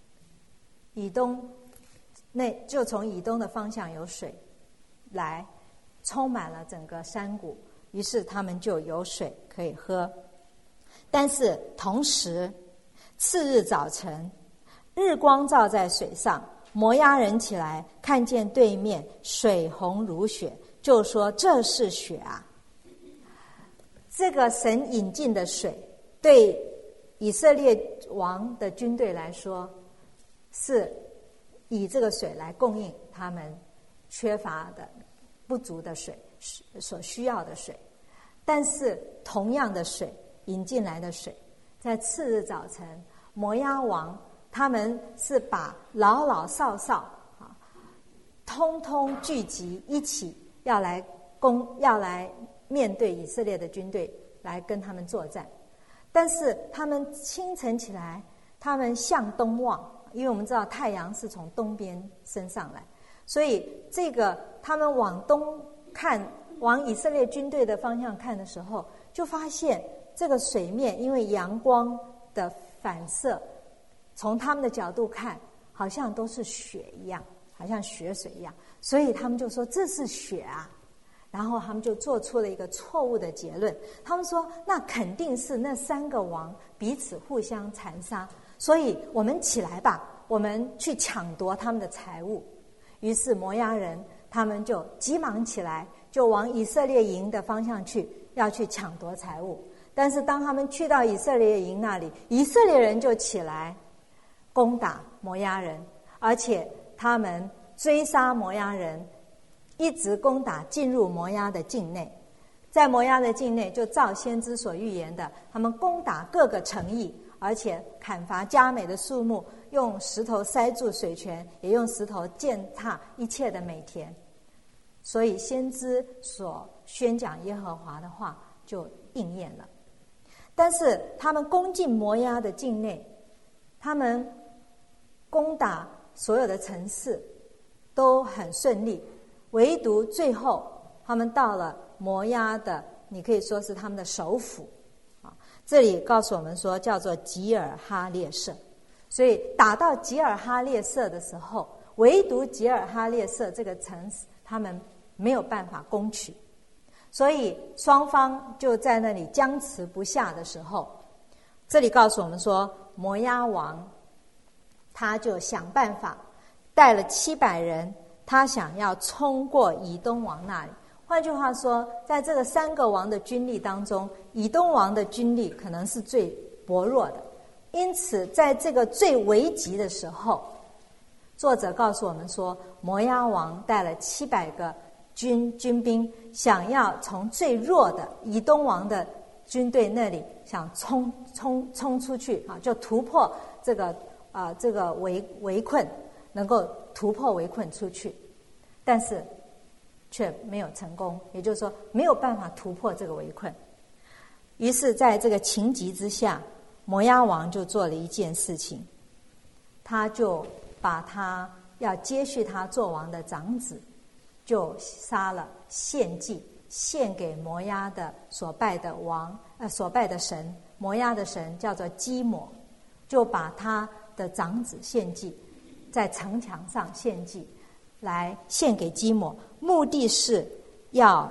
就从以东的方向有水来充满了整个山谷，于是他们就有水可以喝。但是同时次日早晨，日光照在水上，摩押人起来，看见对面水红如血，就说这是血啊。这个神引进的水对以色列王的军队来说，是以这个水来供应他们缺乏的不足的水，所需要的水。但是同样的水，引进来的水，在次日早晨，摩押王他们是把老老少少通通聚集一起，要来面对以色列的军队，来跟他们作战。但是他们清晨起来，他们向东望，因为我们知道太阳是从东边升上来，所以他们往东看，往以色列军队的方向看的时候，就发现这个水面因为阳光的反射，从他们的角度看，好像都是血一样，好像血水一样，所以他们就说这是血啊。然后他们就做出了一个错误的结论，他们说那肯定是那3个王彼此互相残杀，所以我们起来吧，我们去抢夺他们的财物。于是摩押人他们就急忙起来，就往以色列营的方向去，要去抢夺财物。但是当他们去到以色列营那里，以色列人就起来攻打摩押人，而且他们追杀摩押人，一直攻打进入摩押的境内。在摩押的境内，就照先知所预言的，他们攻打各个城邑，而且砍伐佳美的树木，用石头塞住水泉，也用石头践踏一切的美田。所以先知所宣讲耶和华的话就应验了。但是他们攻进摩押的境内，他们攻打所有的城市都很顺利，唯独最后他们到了摩押的，你可以说是他们的首府啊。这里告诉我们说叫做吉尔哈列舍。所以打到吉尔哈列舍的时候，唯独吉尔哈列舍这个城市他们没有办法攻取，所以双方就在那里僵持不下的时候，这里告诉我们说摩押王他就想办法带了700人，他想要冲过以东王那里。换句话说，在这个3个王的军力当中，以东王的军力可能是最薄弱的。因此在这个最危急的时候，作者告诉我们说，摩押王带了700个军兵，想要从最弱的以东王的军队那里想冲出去啊，就突破这个围困，能够突破围困出去，但是却没有成功，也就是说没有办法突破这个围困。于是在这个情急之下，摩押王就做了一件事情，他就把他要接续他做王的长子就杀了，献祭，献给摩押的所拜的神，摩押的神叫做基抹，就把他的长子献祭，在城墙上献祭，来献给基抹，目的是要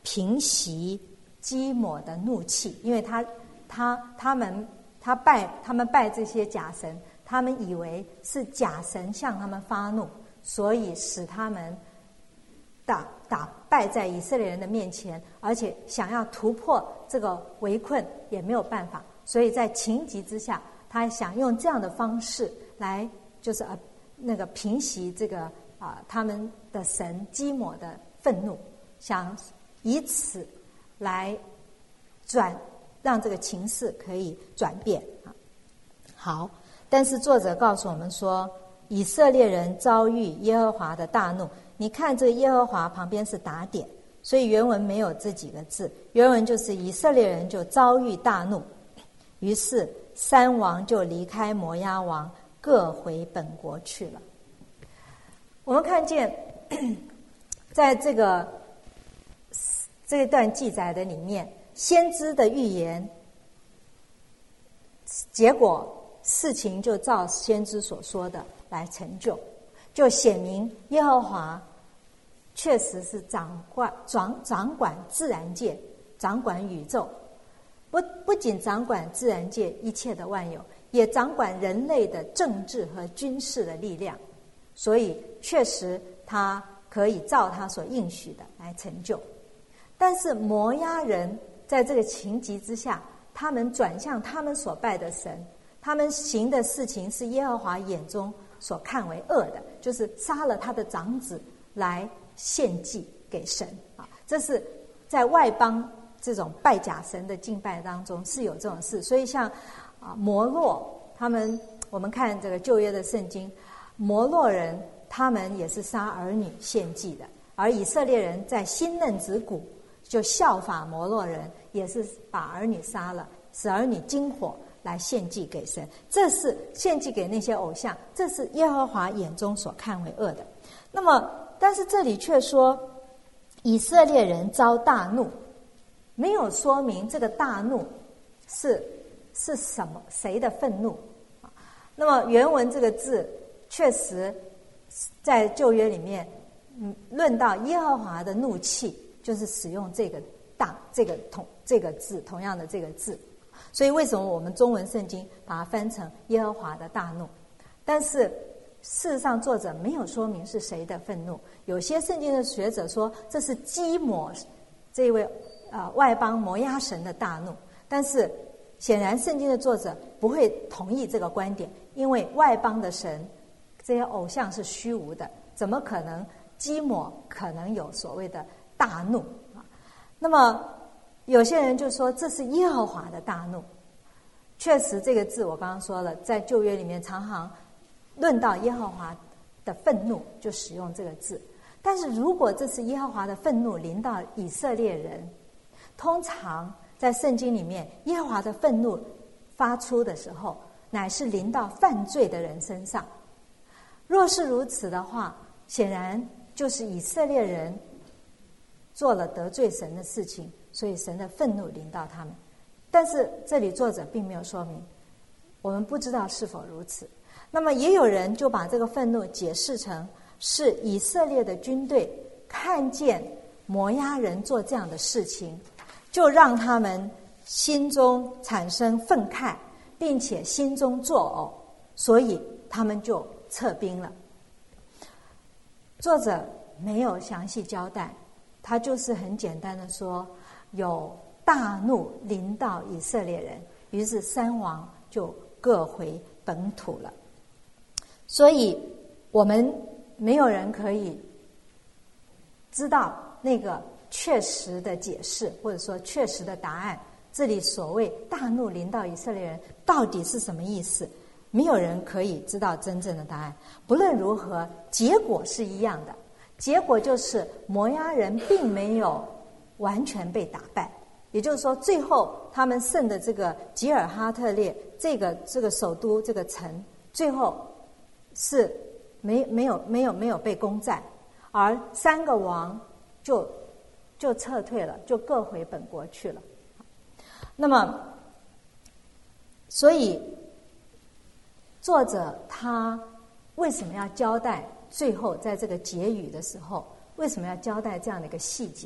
平息基抹的怒气，因为他们拜这些假神，他们以为是假神向他们发怒，所以使他们打败在以色列人的面前，而且想要突破这个围困也没有办法，所以在情急之下，他想用这样的方式来就是平息这个他们的神基抹的愤怒，想以此来让这个情势可以转变。好，但是作者告诉我们说，以色列人遭遇耶和华的大怒。你看这个耶和华旁边是打点，所以原文没有这几个字，原文就是以色列人就遭遇大怒，于是三王就离开摩押王，各回本国去了。我们看见在这一段记载的里面，先知的预言，结果事情就照先知所说的来成就，就显明耶和华确实是掌管自然界，掌管宇宙，不仅掌管自然界一切的万有，也掌管人类的政治和军事的力量，所以确实他可以照他所应许的来成就。但是摩押人在这个情急之下，他们转向他们所拜的神，他们行的事情是耶和华眼中所看为恶的，就是杀了他的长子来献祭给神啊。这是在外邦这种拜假神的敬拜当中是有这种事。所以像摩洛我们看这个旧约的圣经，摩洛人他们也是杀儿女献祭的，而以色列人在新嫩子谷就效法摩洛人，也是把儿女杀了，使儿女经火来献祭给神，这是献祭给那些偶像，这是耶和华眼中所看为恶的。那么但是这里却说以色列人遭大怒，没有说明这个大怒是什么谁的愤怒。那么原文这个字确实在旧约里面论到耶和华的怒气，就是使用这个字，同样的这个字。所以为什么我们中文圣经把它翻成耶和华的大怒？但是事实上作者没有说明是谁的愤怒。有些圣经的学者说这是基抹这位外邦摩押神的大怒，但是显然圣经的作者不会同意这个观点，因为外邦的神这些偶像是虚无的，怎么可能基抹可能有所谓的大怒啊？那么有些人就说这是耶和华的大怒。确实这个字我刚刚说了，在旧约里面常常论到耶和华的愤怒就使用这个字。但是如果这是耶和华的愤怒临到以色列人，通常在圣经里面耶和华的愤怒发出的时候，乃是临到犯罪的人身上。若是如此的话，显然就是以色列人做了得罪神的事情，所以神的愤怒临到他们。但是这里作者并没有说明，我们不知道是否如此。那么也有人就把这个愤怒解释成是以色列的军队看见摩押人做这样的事情，就让他们心中产生愤慨，并且心中作呕，所以他们就撤兵了。作者没有详细交代，他就是很简单的说有大怒临到以色列人，于是三王就各回本土了。所以我们没有人可以知道那个确实的解释，或者说确实的答案，这里所谓大怒临到以色列人到底是什么意思，没有人可以知道真正的答案。不论如何，结果是一样的，结果就是摩押人并没有完全被打败，也就是说最后他们胜的这个吉尔哈特列这个首都这个城，最后是没有被攻占，而三个王就撤退了，就各回本国去了。那么所以作者他为什么要交代最后在这个结语的时候为什么要交代这样的一个细节？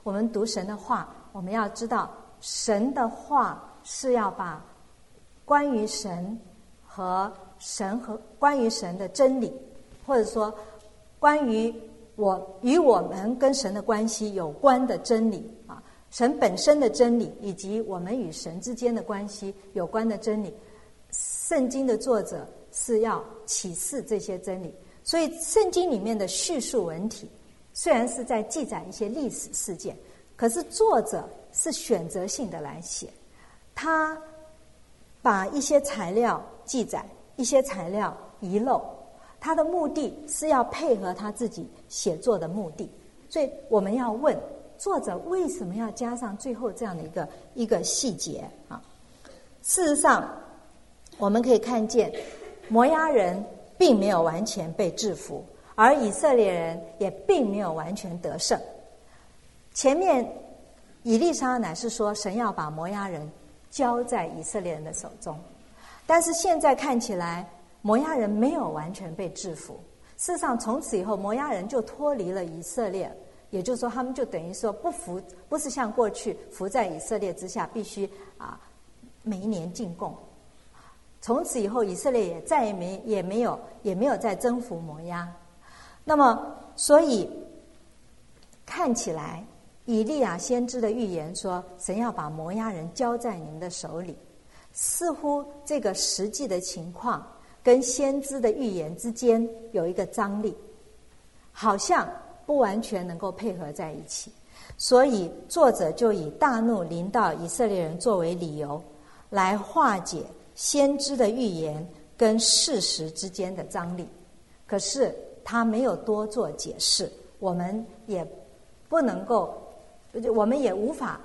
我们读神的话，我们要知道神的话是要把关于神和关于神的真理，或者说关于与我们跟神的关系有关的真理啊，神本身的真理，以及我们与神之间的关系有关的真理，圣经的作者是要启示这些真理。所以圣经里面的叙述文体虽然是在记载一些历史事件，可是作者是选择性的来写，他把一些材料记载，一些材料遗漏，他的目的是要配合他自己写作的目的。所以我们要问作者为什么要加上最后这样的一个细节啊？事实上我们可以看见摩押人并没有完全被制服，而以色列人也并没有完全得胜。前面以利沙乃是说神要把摩押人交在以色列人的手中，但是现在看起来摩押人没有完全被制服。事实上从此以后摩押人就脱离了以色列，也就是说他们就等于说不是像过去服在以色列之下，必须每一年进贡。从此以后以色列也再也没有再征服摩押。那么所以看起来以利亚先知的预言说神要把摩押人交在你们的手里，似乎这个实际的情况跟先知的预言之间有一个张力，好像不完全能够配合在一起。所以作者就以大怒临到以色列人作为理由，来化解先知的预言跟事实之间的张力。可是他没有多做解释，我们也不能够，我们也无法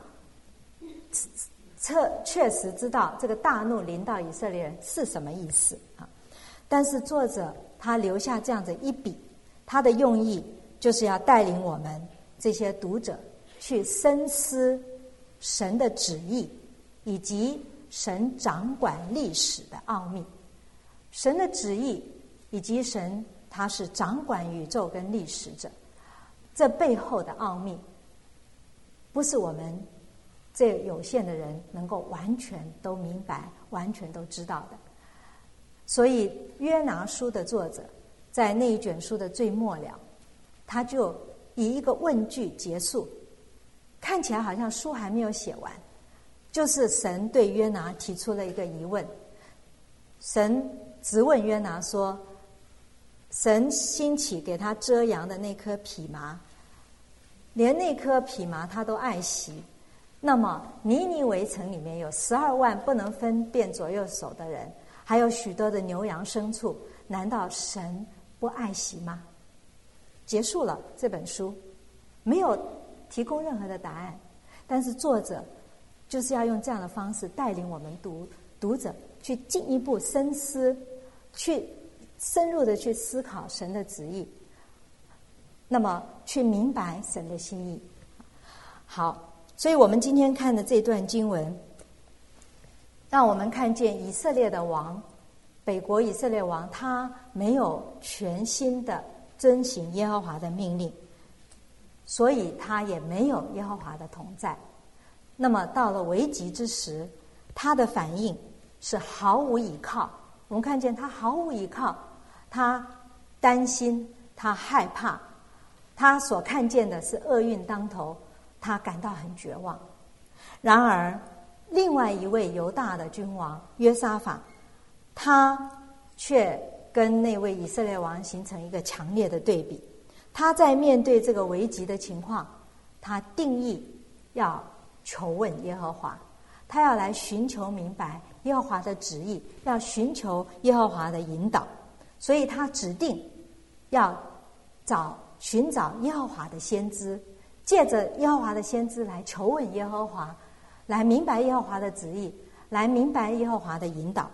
确实知道这个大怒临到以色列人是什么意思啊。但是作者他留下这样的一笔，他的用意就是要带领我们这些读者去深思神的旨意，以及神掌管历史的奥秘。神的旨意以及神他是掌管宇宙跟历史者，这背后的奥秘不是我们这有限的人能够完全都明白完全都知道的。所以约拿书的作者在那一卷书的最末了，他就以一个问句结束，看起来好像书还没有写完，就是神对约拿提出了一个疑问。神直问约拿说，神兴起给他遮阳的那颗蓖麻，连那颗蓖麻他都爱惜，那么尼尼微城里面有12万不能分辨左右手的人，还有许多的牛羊牲畜，难道神不爱惜吗？结束了这本书，没有提供任何的答案，但是作者就是要用这样的方式带领我们读者去进一步深思，去深入的去思考神的旨意，那么去明白神的心意。好，所以我们今天看的这段经文，让我们看见以色列的王，北国以色列王，他没有全心的遵行耶和华的命令，所以他也没有耶和华的同在。那么到了危急之时，他的反应是毫无依靠。我们看见他毫无依靠，他担心，他害怕，他所看见的是厄运当头，他感到很绝望。然而另外一位犹大的君王约沙法，他却跟那位以色列王形成一个强烈的对比。他在面对这个危急的情况，他定义要求问耶和华，他要来寻求明白耶和华的旨意，要寻求耶和华的引导。所以他指定要寻找耶和华的先知，借着耶和华的先知来求问耶和华，来明白耶和华的旨意，来明白耶和华的引导。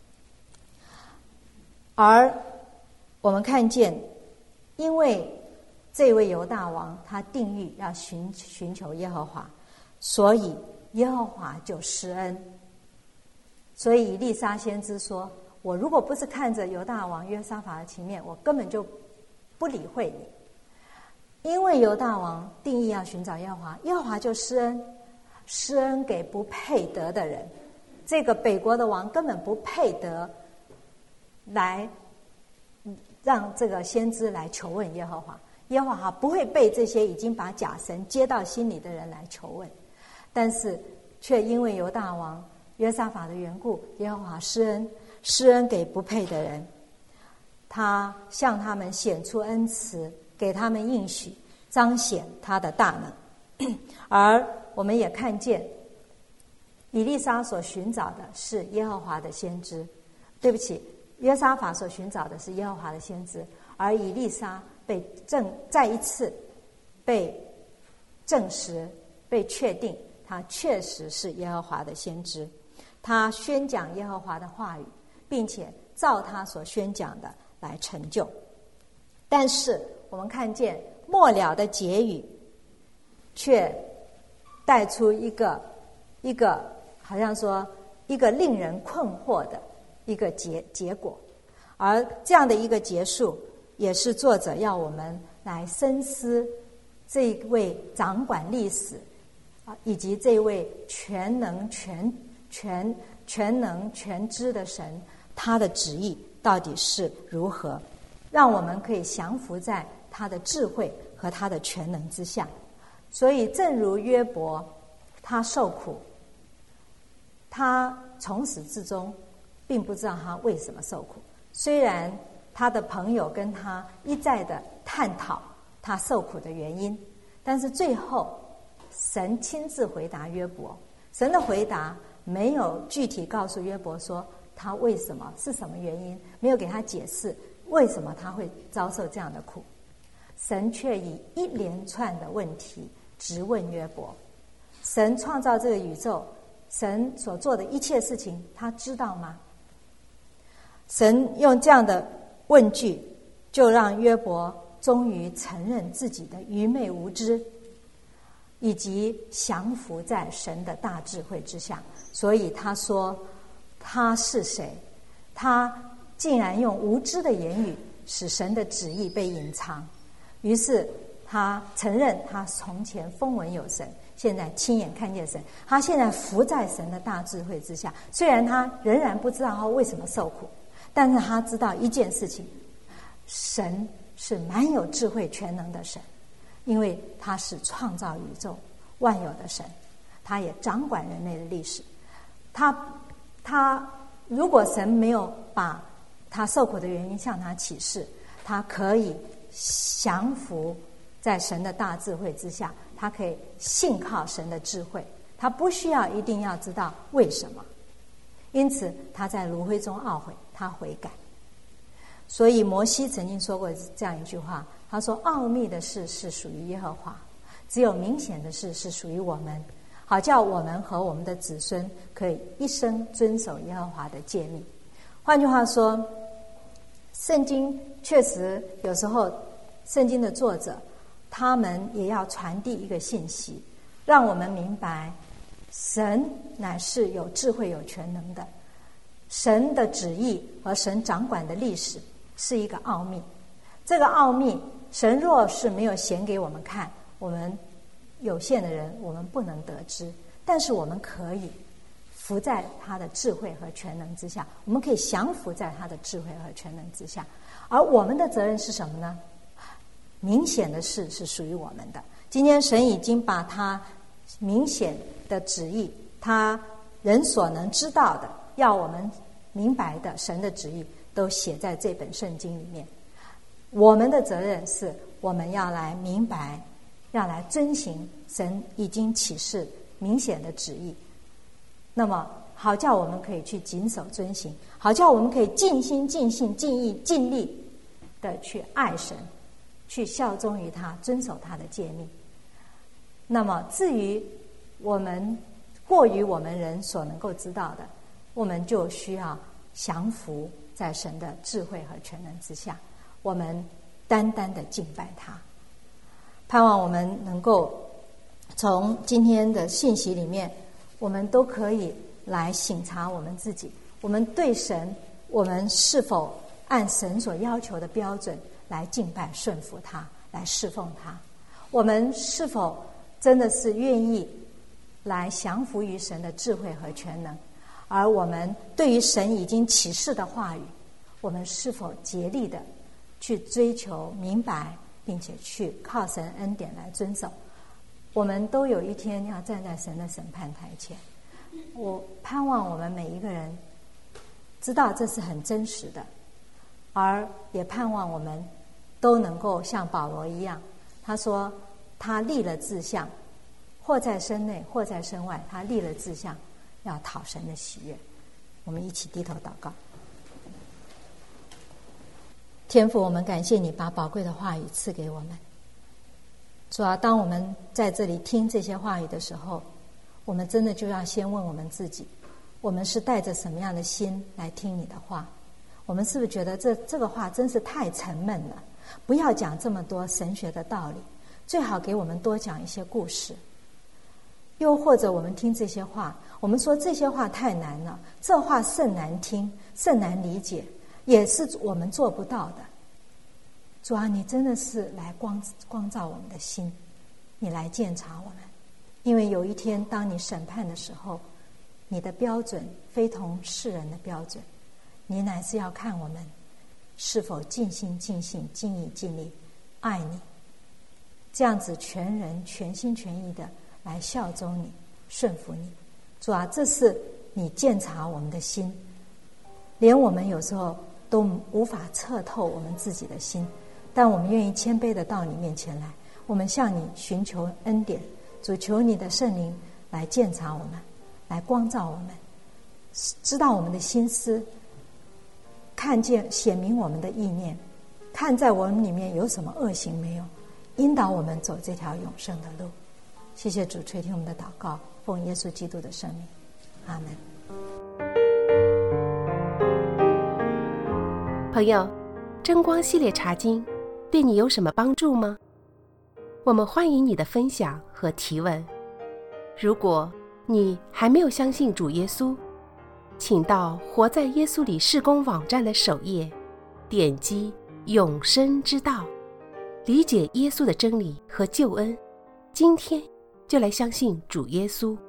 而我们看见，因为这位犹大王他定义要寻求耶和华，所以耶和华就施恩。所以以利沙先知说，我如果不是看着犹大王约沙法的情面，我根本就不理会你。 因为犹大王定义要寻找耶和华，耶和华就施恩，施恩给不配得的人。这个北国的王根本不配得来让这个先知来求问耶和华，耶和华不会被这些已经把假神接到心里的人来求问，但是却因为犹大王约沙法的缘故，耶和华施恩给不配的人，他向他们显出恩慈，给他们应许，彰显他的大能。而我们也看见以利沙所寻找的是耶和华的先知，对不起，约沙法所寻找的是耶和华的先知，而以利沙再一次被证实、被确定，他确实是耶和华的先知。他宣讲耶和华的话语，并且照他所宣讲的来成就。但是我们看见末了的结语，却带出一个好像说一个令人困惑的一个结果，而这样的一个结束，也是作者要我们来深思这位掌管历史以及这位全能全知的神，他的旨意到底是如何，让我们可以降服在他的智慧和他的全能之下。所以正如约伯，他受苦，他从始至终并不知道他为什么受苦，虽然他的朋友跟他一再的探讨他受苦的原因，但是最后神亲自回答约伯。神的回答没有具体告诉约伯说他为什么是什么原因，没有给他解释为什么他会遭受这样的苦，神却以一连串的问题质问约伯。神创造这个宇宙，神所做的一切事情他知道吗？神用这样的问句，就让约伯终于承认自己的愚昧无知，以及降服在神的大智慧之下。所以他说他是谁？他竟然用无知的言语使神的旨意被隐藏。于是他承认他从前风闻有神，现在亲眼看见神，他现在伏在神的大智慧之下。虽然他仍然不知道他为什么受苦，但是他知道一件事情，神是蛮有智慧全能的神，因为他是创造宇宙万有的神，他也掌管人类的历史。他如果神没有把他受苦的原因向他启示，他可以降服在神的大智慧之下，他可以信靠神的智慧，他不需要一定要知道为什么。因此他在炉灰中懊悔，他悔改。所以摩西曾经说过这样一句话，他说奥秘的事是属于耶和华，只有明显的事是属于我们，好叫我们和我们的子孙可以一生遵守耶和华的诫命。换句话说，圣经确实有时候圣经的作者他们也要传递一个信息，让我们明白神乃是有智慧有全能的，神的旨意和神掌管的历史是一个奥秘。这个奥秘神若是没有显给我们看，我们有限的人我们不能得知，但是我们可以服在他的智慧和全能之下，我们可以降服在他的智慧和全能之下。而我们的责任是什么呢？明显的事是属于我们的。今天神已经把他明显的旨意，他人所能知道的，要我们明白的神的旨意都写在这本圣经里面。我们的责任是我们要来明白，要来遵行神已经启示明显的旨意，那么好叫我们可以去谨守遵行，好叫我们可以尽心尽性尽意尽力的去爱神，去效忠于他，遵守他的诫命。那么至于我们过于我们人所能够知道的，我们就需要降服在神的智慧和全能之下，我们单单的敬拜他。盼望我们能够从今天的信息里面，我们都可以来省察我们自己，我们对神，我们是否按神所要求的标准来敬拜顺服他，来侍奉他。 我们是否真的是愿意来降服于神的智慧和全能？而我们对于神已经启示的话语，我们是否竭力的去追求明白，并且去靠神恩典来遵守？我们都有一天要站在神的审判台前。我盼望我们每一个人知道这是很真实的，而也盼望我们都能够像保罗一样，他说他立了志向，或在身内或在身外，他立了志向要讨神的喜悦。我们一起低头祷告。天父，我们感谢你把宝贵的话语赐给我们。主啊，当我们在这里听这些话语的时候，我们真的就要先问我们自己，我们是带着什么样的心来听你的话？我们是不是觉得这个话真是太沉闷了？不要讲这么多神学的道理，最好给我们多讲一些故事。又或者我们听这些话，我们说这些话太难了，这话甚难听，甚难理解，也是我们做不到的。主啊，你真的是来光照我们的心，你来鉴察我们。因为有一天当你审判的时候，你的标准非同世人的标准，你乃是要看我们是否尽心尽性尽意尽力爱你，这样子全人全心全意的来效忠你，顺服你。主啊，这是你鉴察我们的心，连我们有时候都无法测透我们自己的心，但我们愿意谦卑的到你面前来，我们向你寻求恩典。主，求你的圣灵来鉴察我们，来光照我们，知道我们的心思，看见显明我们的意念，看在我们里面有什么恶行没有，引导我们走这条永生的路。谢谢主垂听我们的祷告，奉耶稣基督的圣名，阿门。 朋友，真光系列查经对你有什么帮助吗？我们欢迎你的分享和提问。如果你还没有相信主耶稣，请到活在耶稣里事工网站的首页，点击永生之道，理解耶稣的真理和救恩。今天就来相信主耶稣。